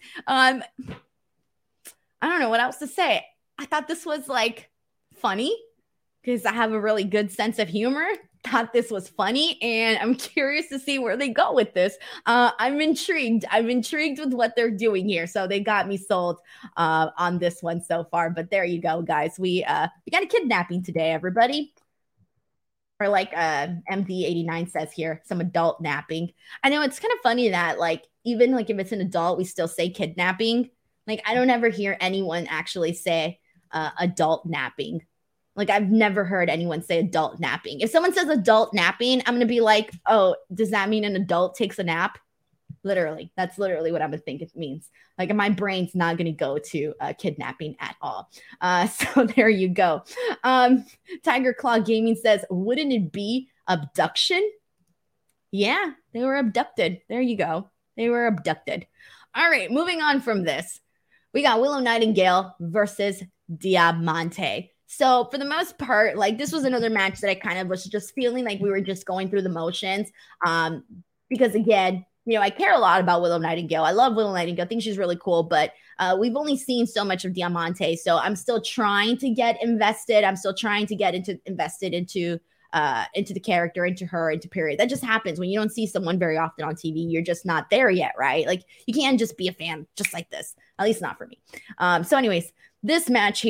I don't know what else to say. I thought this was like funny because I have a really good sense of humor. Thought this was funny, and I'm curious to see where they go with this. I'm intrigued. I'm intrigued with what they're doing here. So they got me sold on this one so far. But there you go, guys. We got a kidnapping today, everybody. Or like MD89 says here, some adult napping. I know it's kind of funny that like even like if it's an adult, we still say kidnapping. Like, I don't ever hear anyone actually say adult napping. Like, I've never heard anyone say adult napping. If someone says adult napping, I'm going to be like, oh, does that mean an adult takes a nap? Literally. That's literally what I would think it means. Like, my brain's not going to go to kidnapping at all. So there you go. Tiger Claw Gaming says, wouldn't it be abduction? Yeah, they were abducted. There you go. They were abducted. All right, moving on from this. We got Willow Nightingale versus Diamante. So for the most part, like this was another match that I kind of was just feeling like we were just going through the motions. Because again, you know, I care a lot about Willow Nightingale. I love Willow Nightingale. I think she's really cool, but we've only seen so much of Diamante. So I'm still trying to get invested. I'm still trying to get invested into the character, into her, into period. That just happens when you don't see someone very often on TV. You're just not there yet, right? Like you can't just be a fan just like this. At least not for me. So anyways, this match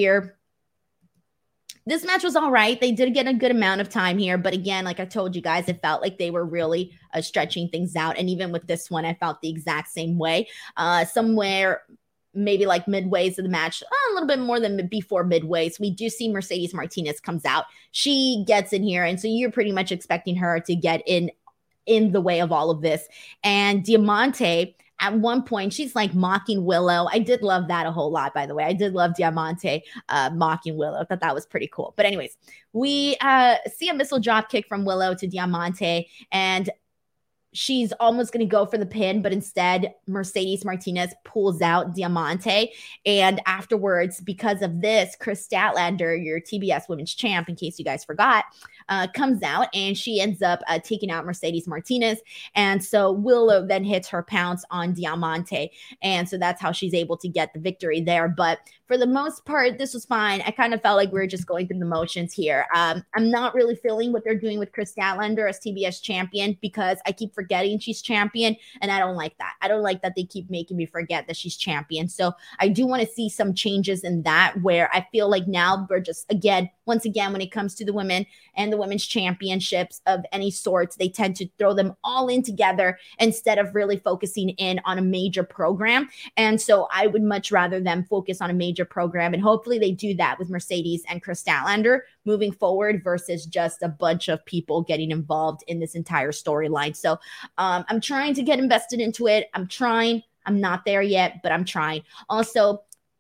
was all right. They did get a good amount of time here. But again, like I told you guys, it felt like they were really stretching things out. And even with this one, I felt the exact same way. Somewhere maybe like midways of the match, a little bit more than before midways, we do see Mercedes Martinez comes out. She gets in here. And so you're pretty much expecting her to get in the way of all of this. And Diamante, at one point, she's like mocking Willow. I did love that a whole lot, by the way. I did love Diamante mocking Willow. I thought that was pretty cool. But anyways, we see a missile drop kick from Willow to Diamante, and she's almost going to go for the pin, but instead Mercedes Martinez pulls out Diamante. And afterwards, because of this, Chris Statlander, your TBS Women's Champ, in case you guys forgot, comes out and she ends up taking out Mercedes Martinez. And so Willow then hits her pounce on Diamante. And so that's how she's able to get the victory there. But for the most part, this was fine. I kind of felt like we were just going through the motions here. I'm not really feeling what they're doing with Chris Statlander as TBS champion because I keep forgetting she's champion. And I don't like that. I don't like that they keep making me forget that she's champion. So I do want to see some changes in that where I feel like now we're just, once again, when it comes to the women and the women's championships of any sorts, they tend to throw them all in together instead of really focusing in on a major program. And so I would much rather them focus on a major program. And hopefully they do that with Mercedes and Chris Statlander moving forward versus just a bunch of people getting involved in this entire storyline. So I'm trying to get invested into it. I'm trying. I'm not there yet, but I'm trying. Also,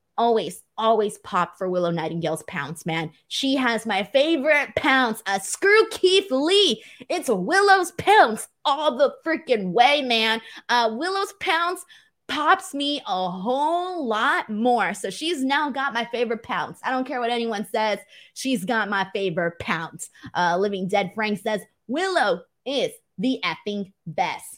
always pop for Willow Nightingale's pounce, man. She has my favorite pounce. Screw Keith Lee. It's Willow's pounce all the freaking way, man. Willow's pounce pops me a whole lot more. So she's now got my favorite pounce. I don't care what anyone says. She's got my favorite pounce. Living Dead Frank says, Willow is the effing best.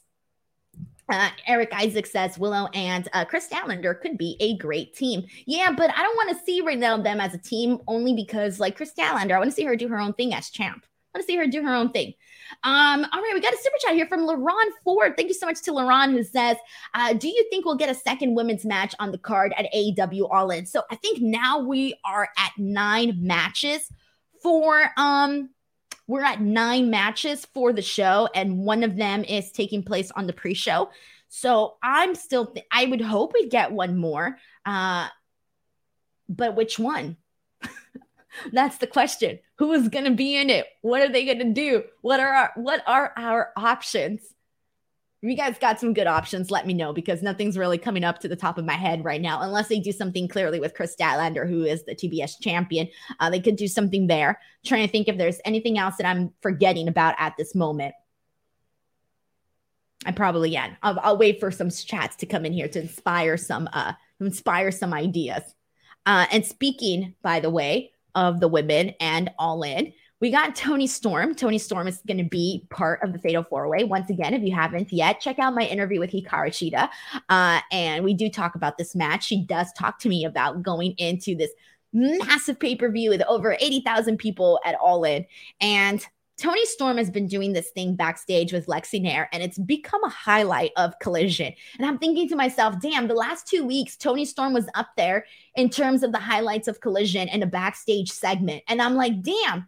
Eric Isaac says Willow and Chris Statlander could be a great team. Yeah, but I don't want to see right now them as a team only because like Chris Statlander, I want to see her do her own thing as champ. I want to see her do her own thing. All right, we got a super chat here from LaRon Ford. Thank you so much to LaRon who says, do you think we'll get a second women's match on the card at AEW All In? So I think now we are at 9 matches for we're at 9 matches for the show, and one of them is taking place on the pre-show. So I'm still, I would hope we get one more, but which one? That's the question. Who is going to be in it? What are they going to do? What are our options? If you guys got some good options, let me know, because nothing's really coming up to the top of my head right now, unless they do something clearly with Chris Statlander, who is the TBS champion. They could do something there. I'm trying to think if there's anything else that I'm forgetting about at this moment. I probably am. I'll wait for some chats to come in here to inspire some ideas. And speaking, by the way, of the women and All In, we got Toni Storm. Toni Storm is going to be part of the Fatal 4-Way. Once again, if you haven't yet, check out my interview with Hikaru Shida. And we do talk about this match. She does talk to me about going into this massive pay-per-view with over 80,000 people at All In. And Toni Storm has been doing this thing backstage with Lexi Nair, and it's become a highlight of Collision. And I'm thinking to myself, damn, the last 2 weeks, Toni Storm was up there in terms of the highlights of Collision and a backstage segment. And I'm like, damn,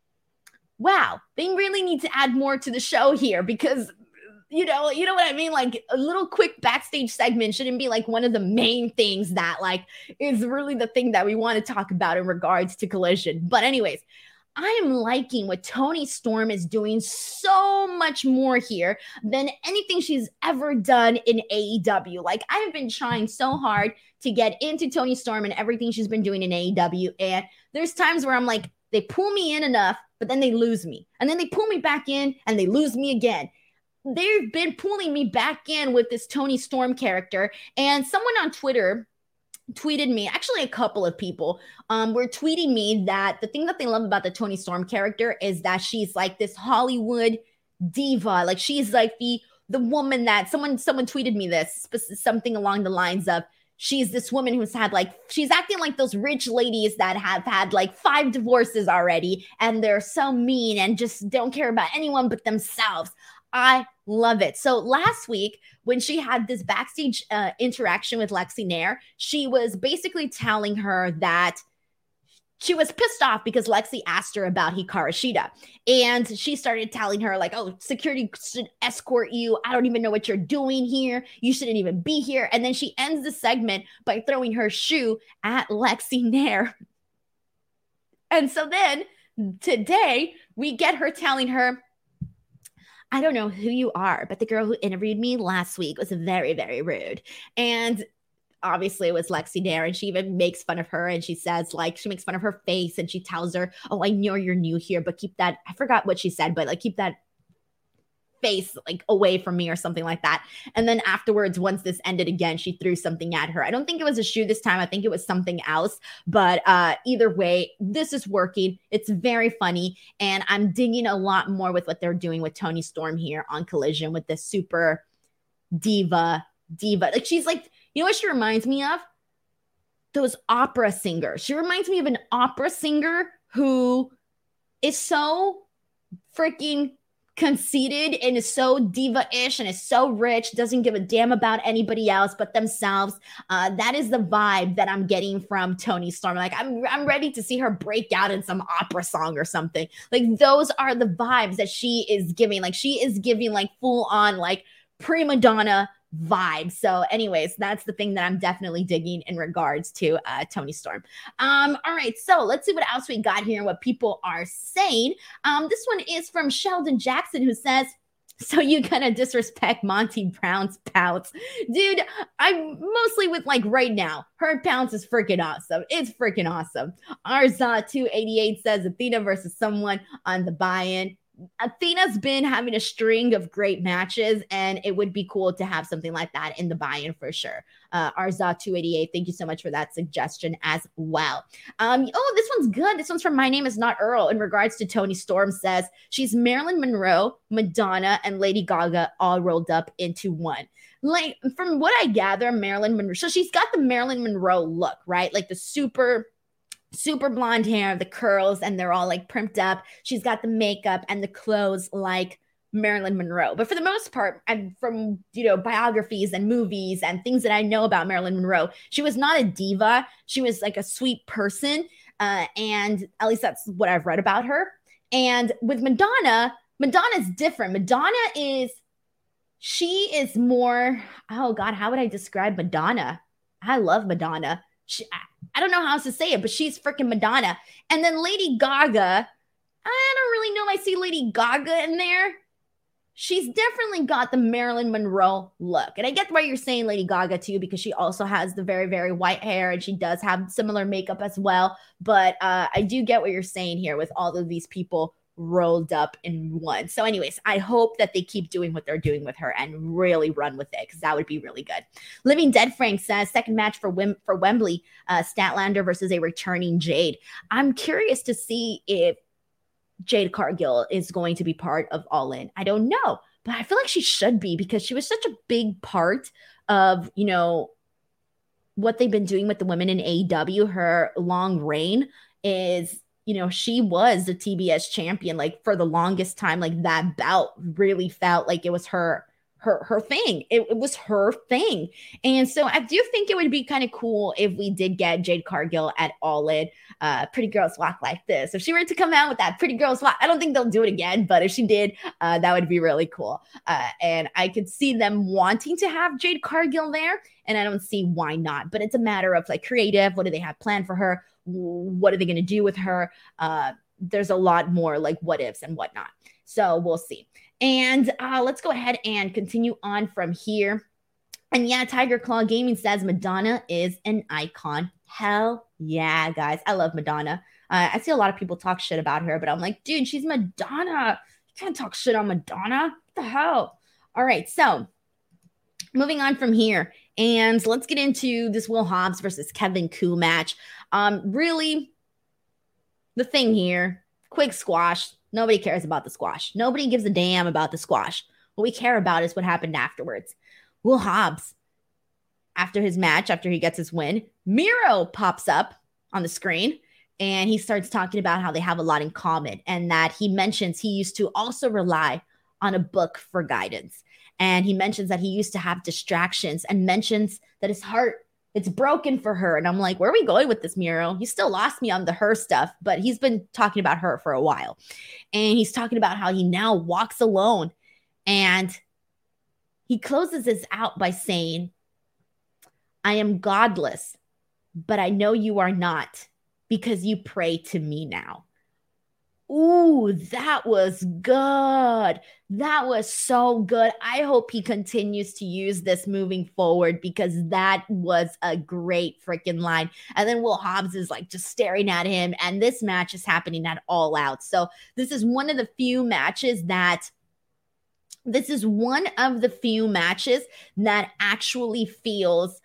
wow, they really need to add more to the show here, because you know what I mean? Like, a little quick backstage segment shouldn't be like one of the main things that like is really the thing that we want to talk about in regards to Collision. But anyways, I am liking what Toni Storm is doing so much more here than anything she's ever done in AEW. Like, I have been trying so hard to get into Toni Storm and everything she's been doing in AEW. And there's times where I'm like, they pull me in enough, but then they lose me. And then they pull me back in and they lose me again. They've been pulling me back in with this Toni Storm character. And someone on Twitter tweeted me, actually a couple of people were tweeting me that the thing that they love about the Toni Storm character is that she's like this Hollywood diva. Like, she's like the woman that someone tweeted me this, something along the lines of, she's this woman who's had like, she's acting like those rich ladies that have had like 5 divorces already, and they're so mean and just don't care about anyone but themselves. I love it. So last week, when she had this backstage interaction with Lexi Nair, she was basically telling her that she was pissed off because Lexi asked her about Hikaru Shida. And she started telling her like, oh, security should escort you. I don't even know what you're doing here. You shouldn't even be here. And then she ends the segment by throwing her shoe at Lexi Nair. And so then today we get her telling her, I don't know who you are, but the girl who interviewed me last week was very, very rude. And obviously it was Lexi Nair, and she even makes fun of her, and she says, like, she makes fun of her face, and she tells her, oh, I know you're new here, but keep that, I forgot what she said, but like, keep that face like away from me or something like that. And then afterwards, once this ended again, she threw something at her. I don't think it was a shoe this time. I think it was something else. But either way, this is working. It's very funny. And I'm digging a lot more with what they're doing with Toni Storm here on Collision with this super diva. Like, she's like, you know what she reminds me of? Those opera singers. She reminds me of an opera singer who is so freaking conceited and is so diva-ish and is so rich, doesn't give a damn about anybody else but themselves. That is the vibe that I'm getting from Toni Storm. Like, I'm ready to see her break out in some opera song or something. Like, those are the vibes that she is giving. Like, she is giving like full on like prima donna vibe. So anyways, that's the thing that I'm definitely digging in regards to Toni Storm. All right, so let's see what else we got here and what people are saying. This one is from Sheldon Jackson, who says, so you gonna disrespect Monty Brown's pounce? Dude, I'm mostly with like right now. Her pounce is freaking awesome. It's freaking awesome. Arza288 says Athena versus someone on the buy-in. Athena's been having a string of great matches, and it would be cool to have something like that in the buy-in for sure. Arza288, thank you so much for that suggestion as well. Oh, this one's good. This one's from My Name Is Not Earl. In regards to Toni Storm, says she's Marilyn Monroe, Madonna, and Lady Gaga all rolled up into one. Like, from what I gather, Marilyn Monroe, so she's got the Marilyn Monroe look, right? Like the super blonde hair, the curls, and they're all like primped up. She's got the makeup and the clothes like Marilyn Monroe. But for the most part, and from, biographies and movies and things that I know about Marilyn Monroe, she was not a diva. She was like a sweet person. And at least that's what I've read about her. And with Madonna's different. She is more, oh God, how would I describe Madonna? I love Madonna. I don't know how else to say it, but she's freaking Madonna. And then Lady Gaga, I don't really know if I see Lady Gaga in there. she's definitely got the Marilyn Monroe look. And I get why you're saying Lady Gaga too, because she also has the very, very white hair and she does have similar makeup as well. But I do get what you're saying here with all of these people rolled up in one. So anyways, I hope that they keep doing what they're doing with her and really run with it, because that would be really good. Living Dead Frank says second match for Wembley, Statlander versus a returning Jade. I'm curious to see if Jade Cargill is going to be part of All In. I don't know, but I feel like she should be, because she was such a big part of, you know, what they've been doing with the women in AEW. Her long reign is, you know, she was the TBS champion, like for the longest time. Like that bout really felt like it was her thing. It was her thing. And so I do think it would be kind of cool if we did get Jade Cargill at All In. Pretty girls walk like this. If she were to come out with that pretty girls walk, I don't think they'll do it again, but if she did, that would be really cool. And I could see them wanting to have Jade Cargill there, and I don't see why not. But it's a matter of like creative. What do they have planned for her? What are they going to do with her? There's a lot more like what ifs and whatnot. So we'll see. And let's go ahead and continue on from here. And yeah, Tiger Claw Gaming says Madonna is an icon. Hell yeah, guys. I love Madonna. I see a lot of people talk shit about her, but I'm like, dude, she's Madonna. You can't talk shit on Madonna. What the hell? All right, so moving on from here. And let's get into this Will Hobbs versus Kevin Koo match. Really, the thing here, quick squash. Nobody cares about the squash. Nobody gives a damn about the squash. What we care about is what happened afterwards. Will Hobbs, after his match, after he gets his win, Miro pops up on the screen and he starts talking about how they have a lot in common, and that he mentions he used to also rely on a book for guidance. And he mentions that he used to have distractions, and mentions that his heart, it's broken for her. And I'm like, where are we going with this, Miro? You still lost me on the her stuff, but he's been talking about her for a while. And he's talking about how he now walks alone. And he closes this out by saying, I am godless, but I know you are not, because you pray to me now. Ooh, that was good. That was so good. I hope he continues to use this moving forward, because that was a great freaking line. And then Will Hobbs is like just staring at him, and this match is happening at All Out. So this is one of the few matches that actually feels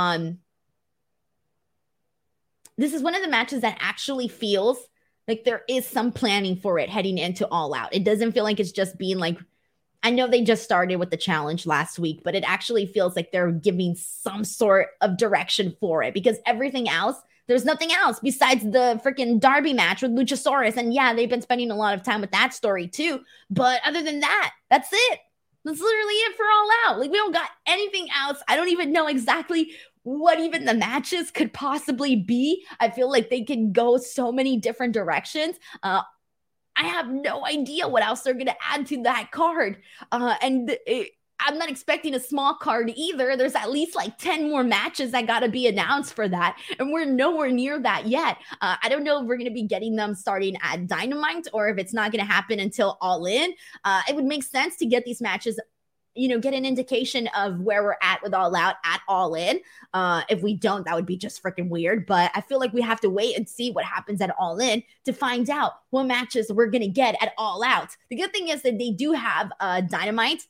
like there is some planning for it heading into All Out. It doesn't feel like it's just being like, I know they just started with the challenge last week, but it actually feels like they're giving some sort of direction for it, because everything else, there's nothing else besides the freaking Darby match with Luchasaurus. And yeah, they've been spending a lot of time with that story too. But other than that, that's it. That's literally it for All Out. Like, we don't got anything else. I don't even know exactly what even the matches could possibly be. I feel like they can go so many different directions. I have no idea what else they're going to add to that card. I'm not expecting a small card either. There's at least like 10 more matches that got to be announced for that, and we're nowhere near that yet. I don't know if we're going to be getting them starting at Dynamite, or if it's not going to happen until All In. It would make sense to get these matches, you know, get an indication of where we're at with All Out at All In. If we don't, that would be just freaking weird. But I feel like we have to wait and see what happens at All In to find out what matches we're going to get at All Out. The good thing is that they do have Dynamite,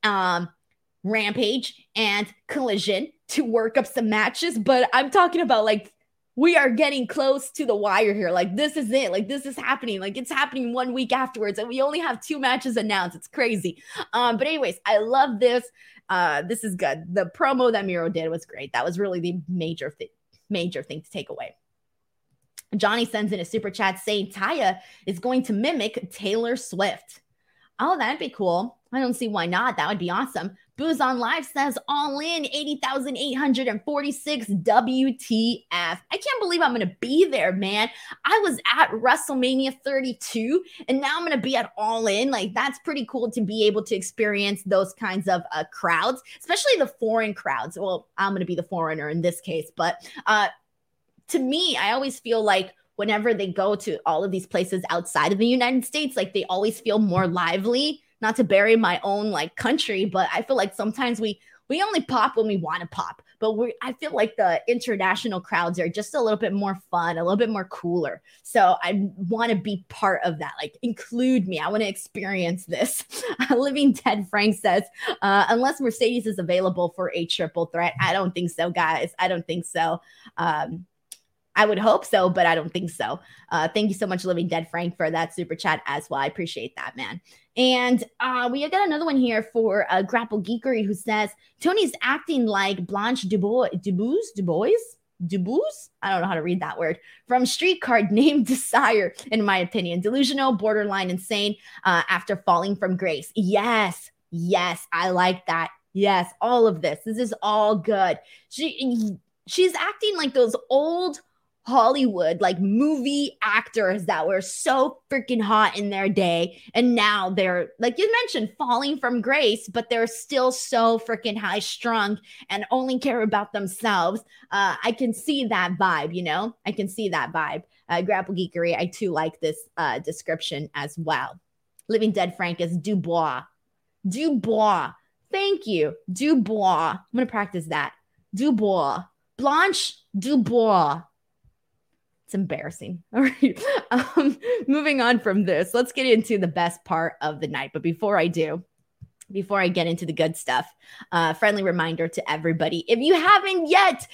Rampage, and Collision to work up some matches. But I'm talking about like, we are getting close to the wire here. Like, this is it. Like, this is happening. Like, it's happening 1 week afterwards, and we only have 2 matches announced. It's crazy. But anyways, I love this. This is good. The promo that Miro did was great. That was really the major thing to take away. Johnny sends in a super chat saying Taya is going to mimic Taylor Swift. Oh, that'd be cool. I don't see why not. That would be awesome. Booze on Live says All In 80,846 WTF. I can't believe I'm going to be there, man. I was at WrestleMania 32 and now I'm going to be at All In. Like, that's pretty cool to be able to experience those kinds of crowds, especially the foreign crowds. Well, I'm going to be the foreigner in this case, but to me, I always feel like whenever they go to all of these places outside of the United States, like they always feel more lively not to bury my own like country, but I feel like sometimes we only pop when we want to pop. But I feel like the international crowds are just a little bit more fun, a little bit more cooler. So I want to be part of that. Like, include me. I want to experience this. Living Dead Frank says, unless Mercedes is available for a triple threat. I don't think so, guys. I don't think so. I would hope so, but I don't think so. Thank you so much, Living Dead Frank, for that super chat as well. I appreciate that, man. And we got another one here for Grapple Geekery, who says, Tony's acting like Blanche Dubois? I don't know how to read that word. From Streetcar Named Desire, in my opinion. Delusional, borderline insane, after falling from grace. Yes, I like that. Yes, all of this. This is all good. She's acting like those old Hollywood like movie actors that were so freaking hot in their day, and now they're, like you mentioned, falling from grace, but they're still so freaking high strung and only care about themselves. I can see that vibe, I can see that vibe. Grapple Geekery, I too like this description as well. Living Dead Frank is Dubois. Thank you, Dubois. I'm gonna practice that. Dubois. Blanche Dubois. It's embarrassing. All right. Moving on from this, let's get into the best part of the night. But before I get into the good stuff, friendly reminder to everybody. If you haven't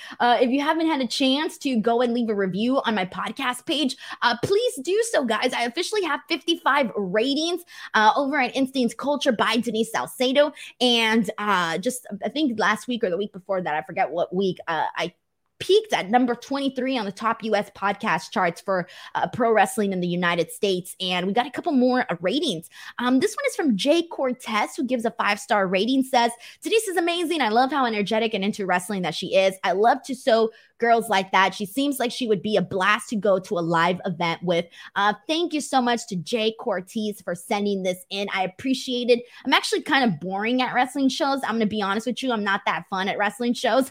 had a chance to go and leave a review on my podcast page, please do so, guys. I officially have 55 ratings over at Instincts Culture by Denise Salcedo. And I think last week or the week before that, I forget what week, I peaked at number 23 on the top US podcast charts for pro wrestling in the United States. And we got a couple more ratings. This one is from Jay Cortez, who gives a 5-star rating, says, Denise is amazing. I love how energetic and into wrestling that she is. I love to sew girls like that. She seems like she would be a blast to go to a live event with. Thank you so much to Jay Cortez for sending this in. I appreciate it. I'm actually kind of boring at wrestling shows. I'm going to be honest with you. I'm not that fun at wrestling shows.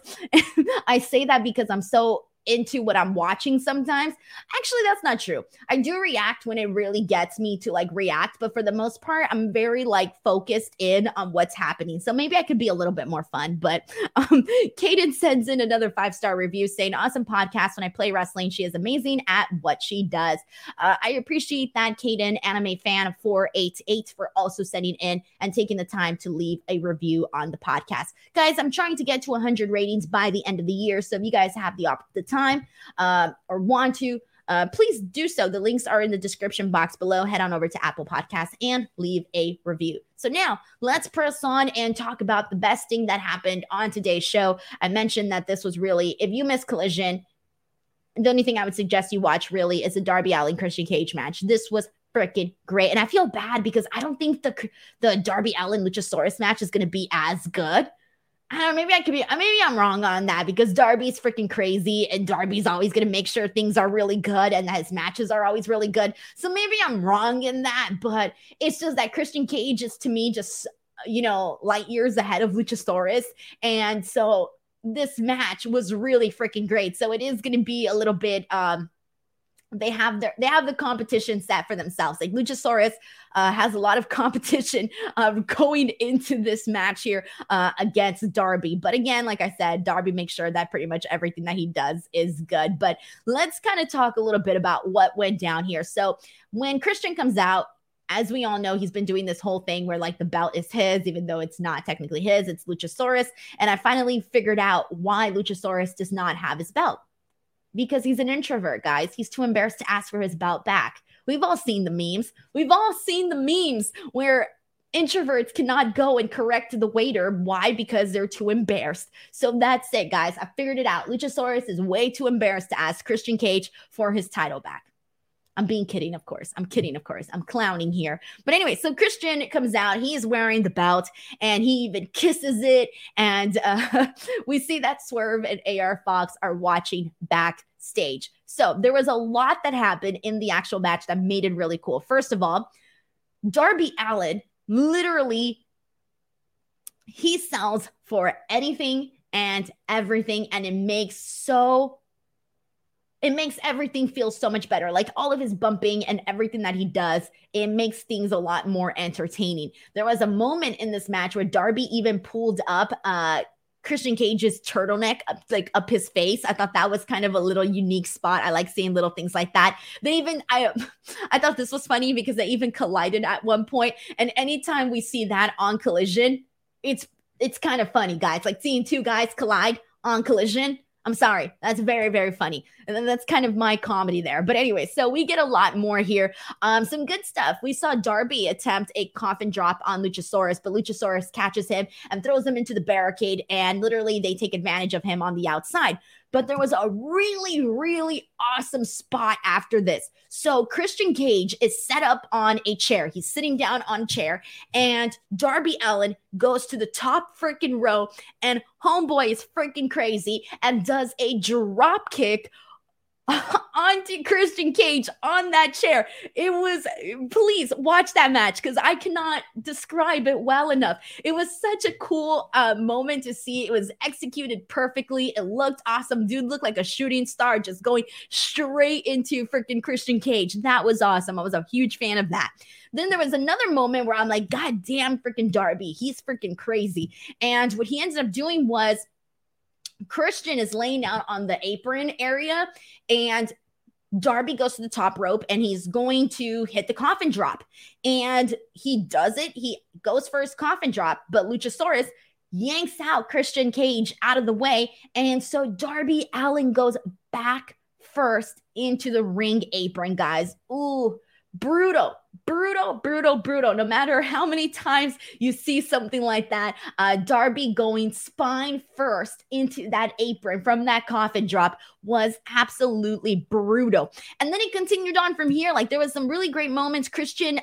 I say that because I'm so into what I'm watching sometimes. Actually, that's not true. I do react when it really gets me to like react, but for the most part, I'm very like focused in on what's happening. So maybe I could be a little bit more fun. But Kaden sends in another 5-star review saying, awesome podcast. When I play wrestling, she is amazing at what she does. I appreciate that, Kaden, anime fan of 488, for also sending in and taking the time to leave a review on the podcast. Guys, I'm trying to get to 100 ratings by the end of the year. So if you guys have the time or want to, please do so. The links are in the description box below. Head on over to Apple Podcasts and leave a review. So now let's press on and talk about the best thing that happened on today's show. I mentioned that this was really, if you missed Collision, the only thing I would suggest you watch really is the Darby Allin Christian Cage match. This was freaking great. And I feel bad because I don't think the Darby Allin Luchasaurus match is going to be as good. I don't know, maybe I'm wrong on that because Darby's freaking crazy and Darby's always going to make sure things are really good and that his matches are always really good. So maybe I'm wrong in that, but it's just that Christian Cage is, to me, just, light years ahead of Luchasaurus. And so this match was really freaking great. So it is going to be a little bit, they have the competition set for themselves. Like Luchasaurus has a lot of competition going into this match here against Darby. But again, like I said, Darby makes sure that pretty much everything that he does is good. But let's kind of talk a little bit about what went down here. So when Christian comes out, as we all know, he's been doing this whole thing where like the belt is his, even though it's not technically his, it's Luchasaurus. And I finally figured out why Luchasaurus does not have his belt. Because he's an introvert, guys. He's too embarrassed to ask for his belt back. We've all seen the memes. Where introverts cannot go and correct the waiter. Why? Because they're too embarrassed. So that's it, guys. I figured it out. Luchasaurus is way too embarrassed to ask Christian Cage for his title back. I'm kidding, of course. I'm clowning here. But anyway, so Christian comes out. He's wearing the belt, and he even kisses it. And we see that Swerve and AR Fox are watching backstage. So there was a lot that happened in the actual match that made it really cool. First of all, Darby Allin, literally, he sells for anything and everything, and it makes so it makes everything feel so much better. Like all of his bumping and everything that he does, it makes things a lot more entertaining. There was a moment in this match where Darby even pulled up Christian Cage's turtleneck up his face. I thought that was kind of a little unique spot. I like seeing little things like that. I thought this was funny because they even collided at one point. And anytime we see that on Collision, it's kind of funny, guys. Like seeing two guys collide on Collision. I'm sorry. That's very, very funny. And then that's kind of my comedy there. But anyway, so we get a lot more here. Some good stuff. We saw Darby attempt a coffin drop on Luchasaurus, but Luchasaurus catches him and throws him into the barricade. And literally they take advantage of him on the outside. But there was a really, really awesome spot after this. So Christian Cage is set up on a chair. He's sitting down on a chair, and Darby Allin goes to the top freaking row, and homeboy is freaking crazy and does a drop kick onto Christian Cage on that chair. It was, please watch that match because I cannot describe it well enough. It was such a cool moment to see. It was executed perfectly. It looked awesome. Dude looked like a shooting star just going straight into freaking Christian Cage. That was awesome. I was a huge fan of that. Then there was another moment where I'm like, God damn freaking Darby. He's freaking crazy. And what he ended up doing was Christian is laying down on the apron area, and Darby goes to the top rope and he's going to hit the coffin drop. And he does it. He goes for his coffin drop, but Luchasaurus yanks out Christian Cage out of the way. And so Darby Allin goes back first into the ring apron, guys. Ooh, brutal. No matter how many times you see something like that, Darby going spine first into that apron from that coffin drop was absolutely brutal. And then it continued on from here. Like there was some really great moments. Christian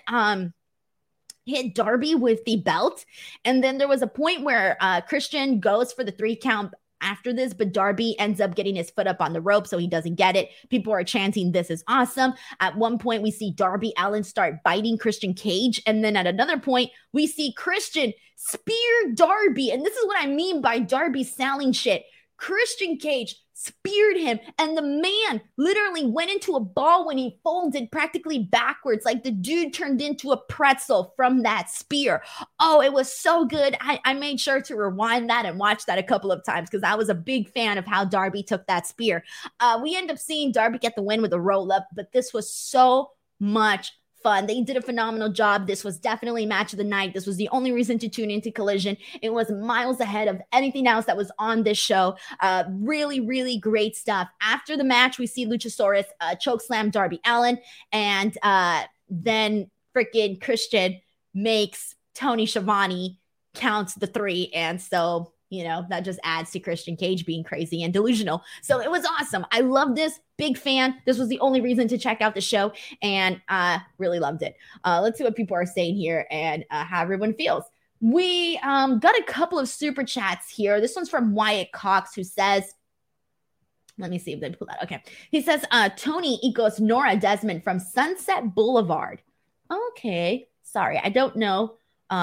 hit Darby with the belt. And then there was a point where Christian goes for the 3 count after this, but Darby ends up getting his foot up on the rope, so he doesn't get it. People are chanting, "This is awesome." At one point, we see Darby Allin start biting Christian Cage, and then at another point, we see Christian spear Darby, and this is what I mean by Darby selling shit. Christian Cage speared him, and the man literally went into a ball when he folded practically backwards. Like the dude turned into a pretzel from that spear. Oh, it was so good. I made sure to rewind that and watch that a couple of times because I was a big fan of how Darby took that spear. We end up seeing Darby get the win with a roll up, but this was so much fun. They did a phenomenal job. This was definitely match of the night. This was the only reason to tune into Collision. It was miles ahead of anything else that was on this show. Really, really great stuff. After the match, we see Luchasaurus chokeslam Darby Allin, and then freaking Christian makes Tony Schiavone count the 3, and so that just adds to Christian Cage being crazy and delusional. So it was awesome. I love this. Big fan. This was the only reason to check out the show, and really loved it. Let's see what people are saying here and how everyone feels. We got a couple of super chats here. This one's from Wyatt Cox, who says, let me see if they pull that. Okay. He says, Tony equals Nora Desmond from Sunset Boulevard. Okay. Sorry. I don't know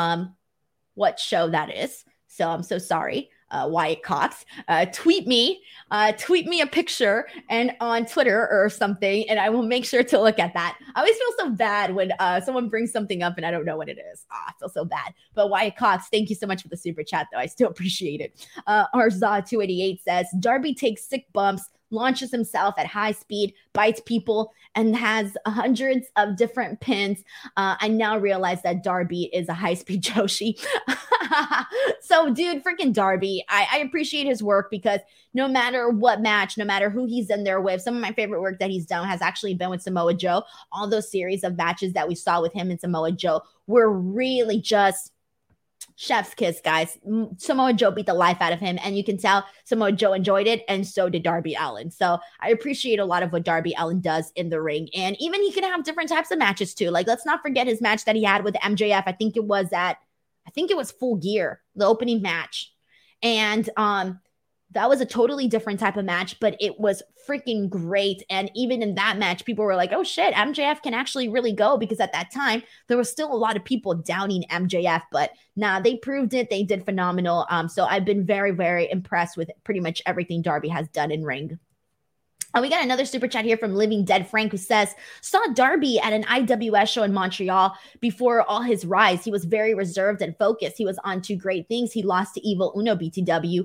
what show that is. So I'm so sorry, Wyatt Cox. Tweet me a picture and on Twitter or something, and I will make sure to look at that. I always feel so bad when someone brings something up and I don't know what it is. I feel so bad. But Wyatt Cox, thank you so much for the super chat, though. I still appreciate it. Arza288 says, Darby takes sick bumps, launches himself at high speed, bites people, and has hundreds of different pins. I now realize that Darby is a high-speed Joshi. So, dude, freaking Darby, I appreciate his work because no matter what match, no matter who he's in there with, some of my favorite work that he's done has actually been with Samoa Joe. All those series of matches that we saw with him and Samoa Joe were really just chef's kiss, guys. Samoa Joe beat the life out of him, and you can tell Samoa Joe enjoyed it, and so did Darby Allin. So I appreciate a lot of what Darby Allin does in the ring, and even he can have different types of matches too. Like, let's not forget his match that he had with MJF. I think it was Full Gear, the opening match, and that was a totally different type of match, but it was freaking great. And even in that match, people were like, oh shit, MJF can actually really go, because at that time, there was still a lot of people doubting MJF, but nah, they proved it. They did phenomenal. So I've been very, very impressed with pretty much everything Darby has done in ring. We got another super chat here from Living Dead Frank who says, saw Darby at an IWS show in Montreal before all his rise. He was very reserved and focused. He was on to great things. He lost to Evil Uno BTW.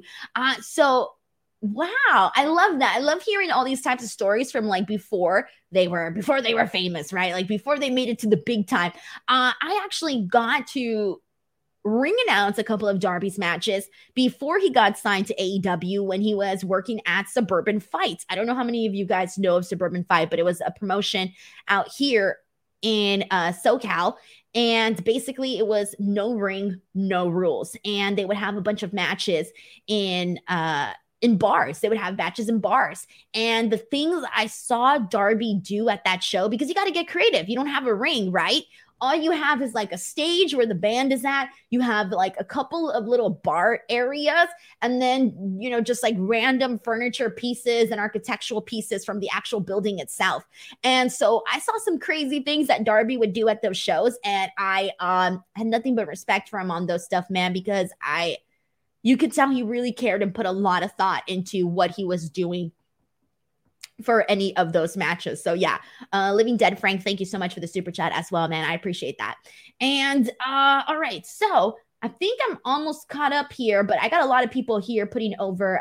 Wow, I love that. I love hearing all these types of stories from like before they were famous, right? Like before they made it to the big time. I actually got to ring announce a couple of Darby's matches before he got signed to AEW when he was working at Suburban Fight. I don't know how many of you guys know of Suburban Fight, but it was a promotion out here in SoCal. And basically it was no ring, no rules. And they would have a bunch of matches in bars. They would have matches in bars. And the things I saw Darby do at that show, because you got to get creative. You don't have a ring, right? All you have is like a stage where the band is at. You have like a couple of little bar areas, and then, you know, just like random furniture pieces and architectural pieces from the actual building itself. And so I saw some crazy things that Darby would do at those shows. And I had nothing but respect for him on those stuff, man, because you could tell he really cared and put a lot of thought into what he was doing for any of those matches. So yeah, Living Dead Frank, thank you so much for the super chat as well, man. I appreciate that. And all right, so I think I'm almost caught up here, but I got a lot of people here putting over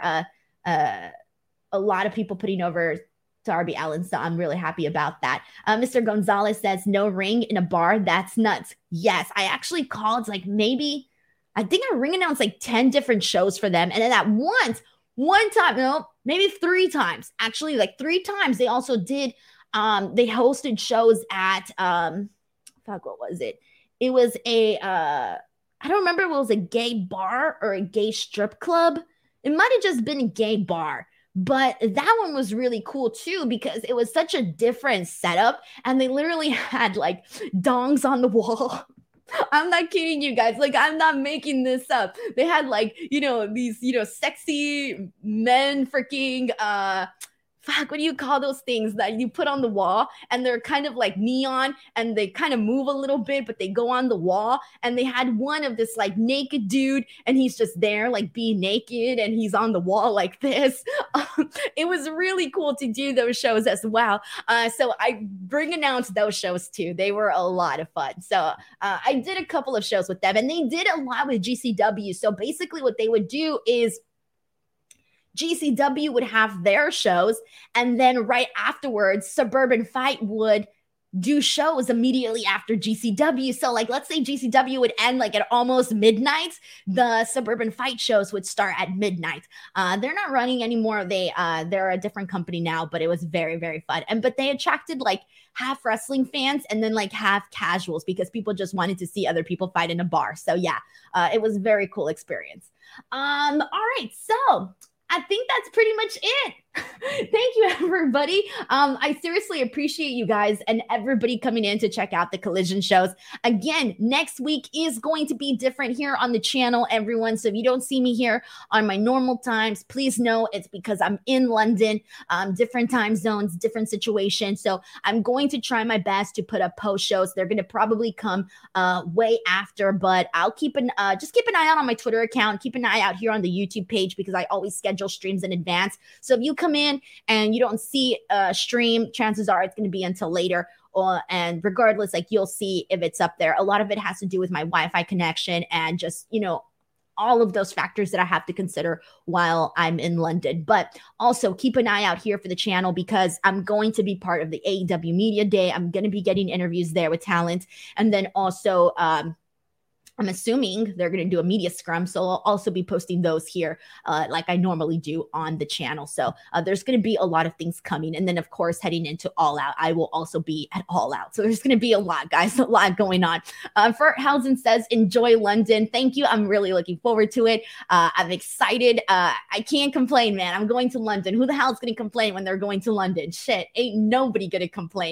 Darby Allin, so I'm really happy about that. Mr. Gonzalez says, no ring in a bar, that's nuts. Yes, I actually called I think I ring announced like 10 different shows for them. And then at one time, no, maybe 3 times, actually like 3 times. They also did, they hosted shows at, fuck, what was it? It was I don't remember if it was a gay bar or a gay strip club. It might've just been a gay bar, but that one was really cool too, because it was such a different setup. And they literally had like dongs on the wall. I'm not kidding you guys. Like, I'm not making this up. They had like, these, sexy men freaking, what do you call those things that you put on the wall? And they're kind of like neon and they kind of move a little bit, but they go on the wall. And they had one of this like naked dude and he's just there like being naked and he's on the wall like this. It was really cool to do those shows as well. So I announced those shows too. They were a lot of fun. So I did a couple of shows with them and they did a lot with GCW. So basically what they would do is GCW would have their shows, and then right afterwards, Suburban Fight would do shows immediately after GCW. So like, let's say GCW would end like at almost midnight. The Suburban Fight shows would start at midnight. They're not running anymore. They're a different company now, but it was very, very fun. But they attracted like half wrestling fans and then like half casuals because people just wanted to see other people fight in a bar. So yeah, it was a very cool experience. All right. So I think that's pretty much it. Thank you, everybody. I seriously appreciate you guys and everybody coming in to check out the Collision shows. Again, next week is going to be different here on the channel, everyone. So if you don't see me here on my normal times, please know it's because I'm in London, different time zones, different situations. So I'm going to try my best to put up post shows. They're going to probably come way after, but I'll just keep an eye out on my Twitter account. Keep an eye out here on the YouTube page because I always schedule streams in advance. So if you come in and you don't see a stream, chances are it's going to be until later. And regardless, like you'll see if it's up there. A lot of it has to do with my Wi-Fi connection and just, all of those factors that I have to consider while I'm in London. But also keep an eye out here for the channel because I'm going to be part of the AEW Media Day. I'm going to be getting interviews there with talent. And then also, I'm assuming they're going to do a media scrum. So I'll also be posting those here like I normally do on the channel. So there's going to be a lot of things coming. And then, of course, heading into All Out, I will also be at All Out. So there's going to be a lot, guys, a lot going on. Ferthausen says, enjoy London. Thank you. I'm really looking forward to it. I'm excited. I can't complain, man. I'm going to London. Who the hell is going to complain when they're going to London? Shit, ain't nobody going to complain at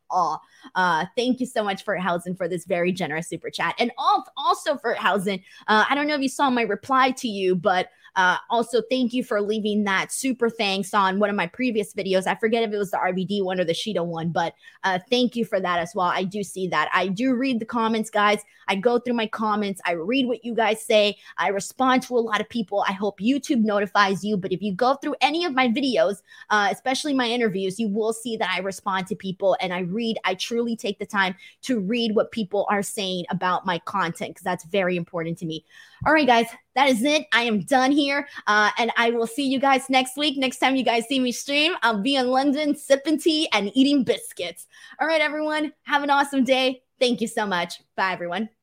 all. Thank you so much for Housen for this very generous super chat. And also for Housen, I don't know if you saw my reply to you, but also, thank you for leaving that super thanks on one of my previous videos. I forget if it was the RVD one or the Shido one, but thank you for that as well. I do see that. I do read the comments, guys. I go through my comments. I read what you guys say. I respond to a lot of people. I hope YouTube notifies you. But if you go through any of my videos, especially my interviews, you will see that I respond to people and I read. I truly take the time to read what people are saying about my content because that's very important to me. All right, guys, that is it. I am done here. And I will see you guys next week. Next time you guys see me stream, I'll be in London sipping tea and eating biscuits. All right, everyone, have an awesome day. Thank you so much. Bye, everyone.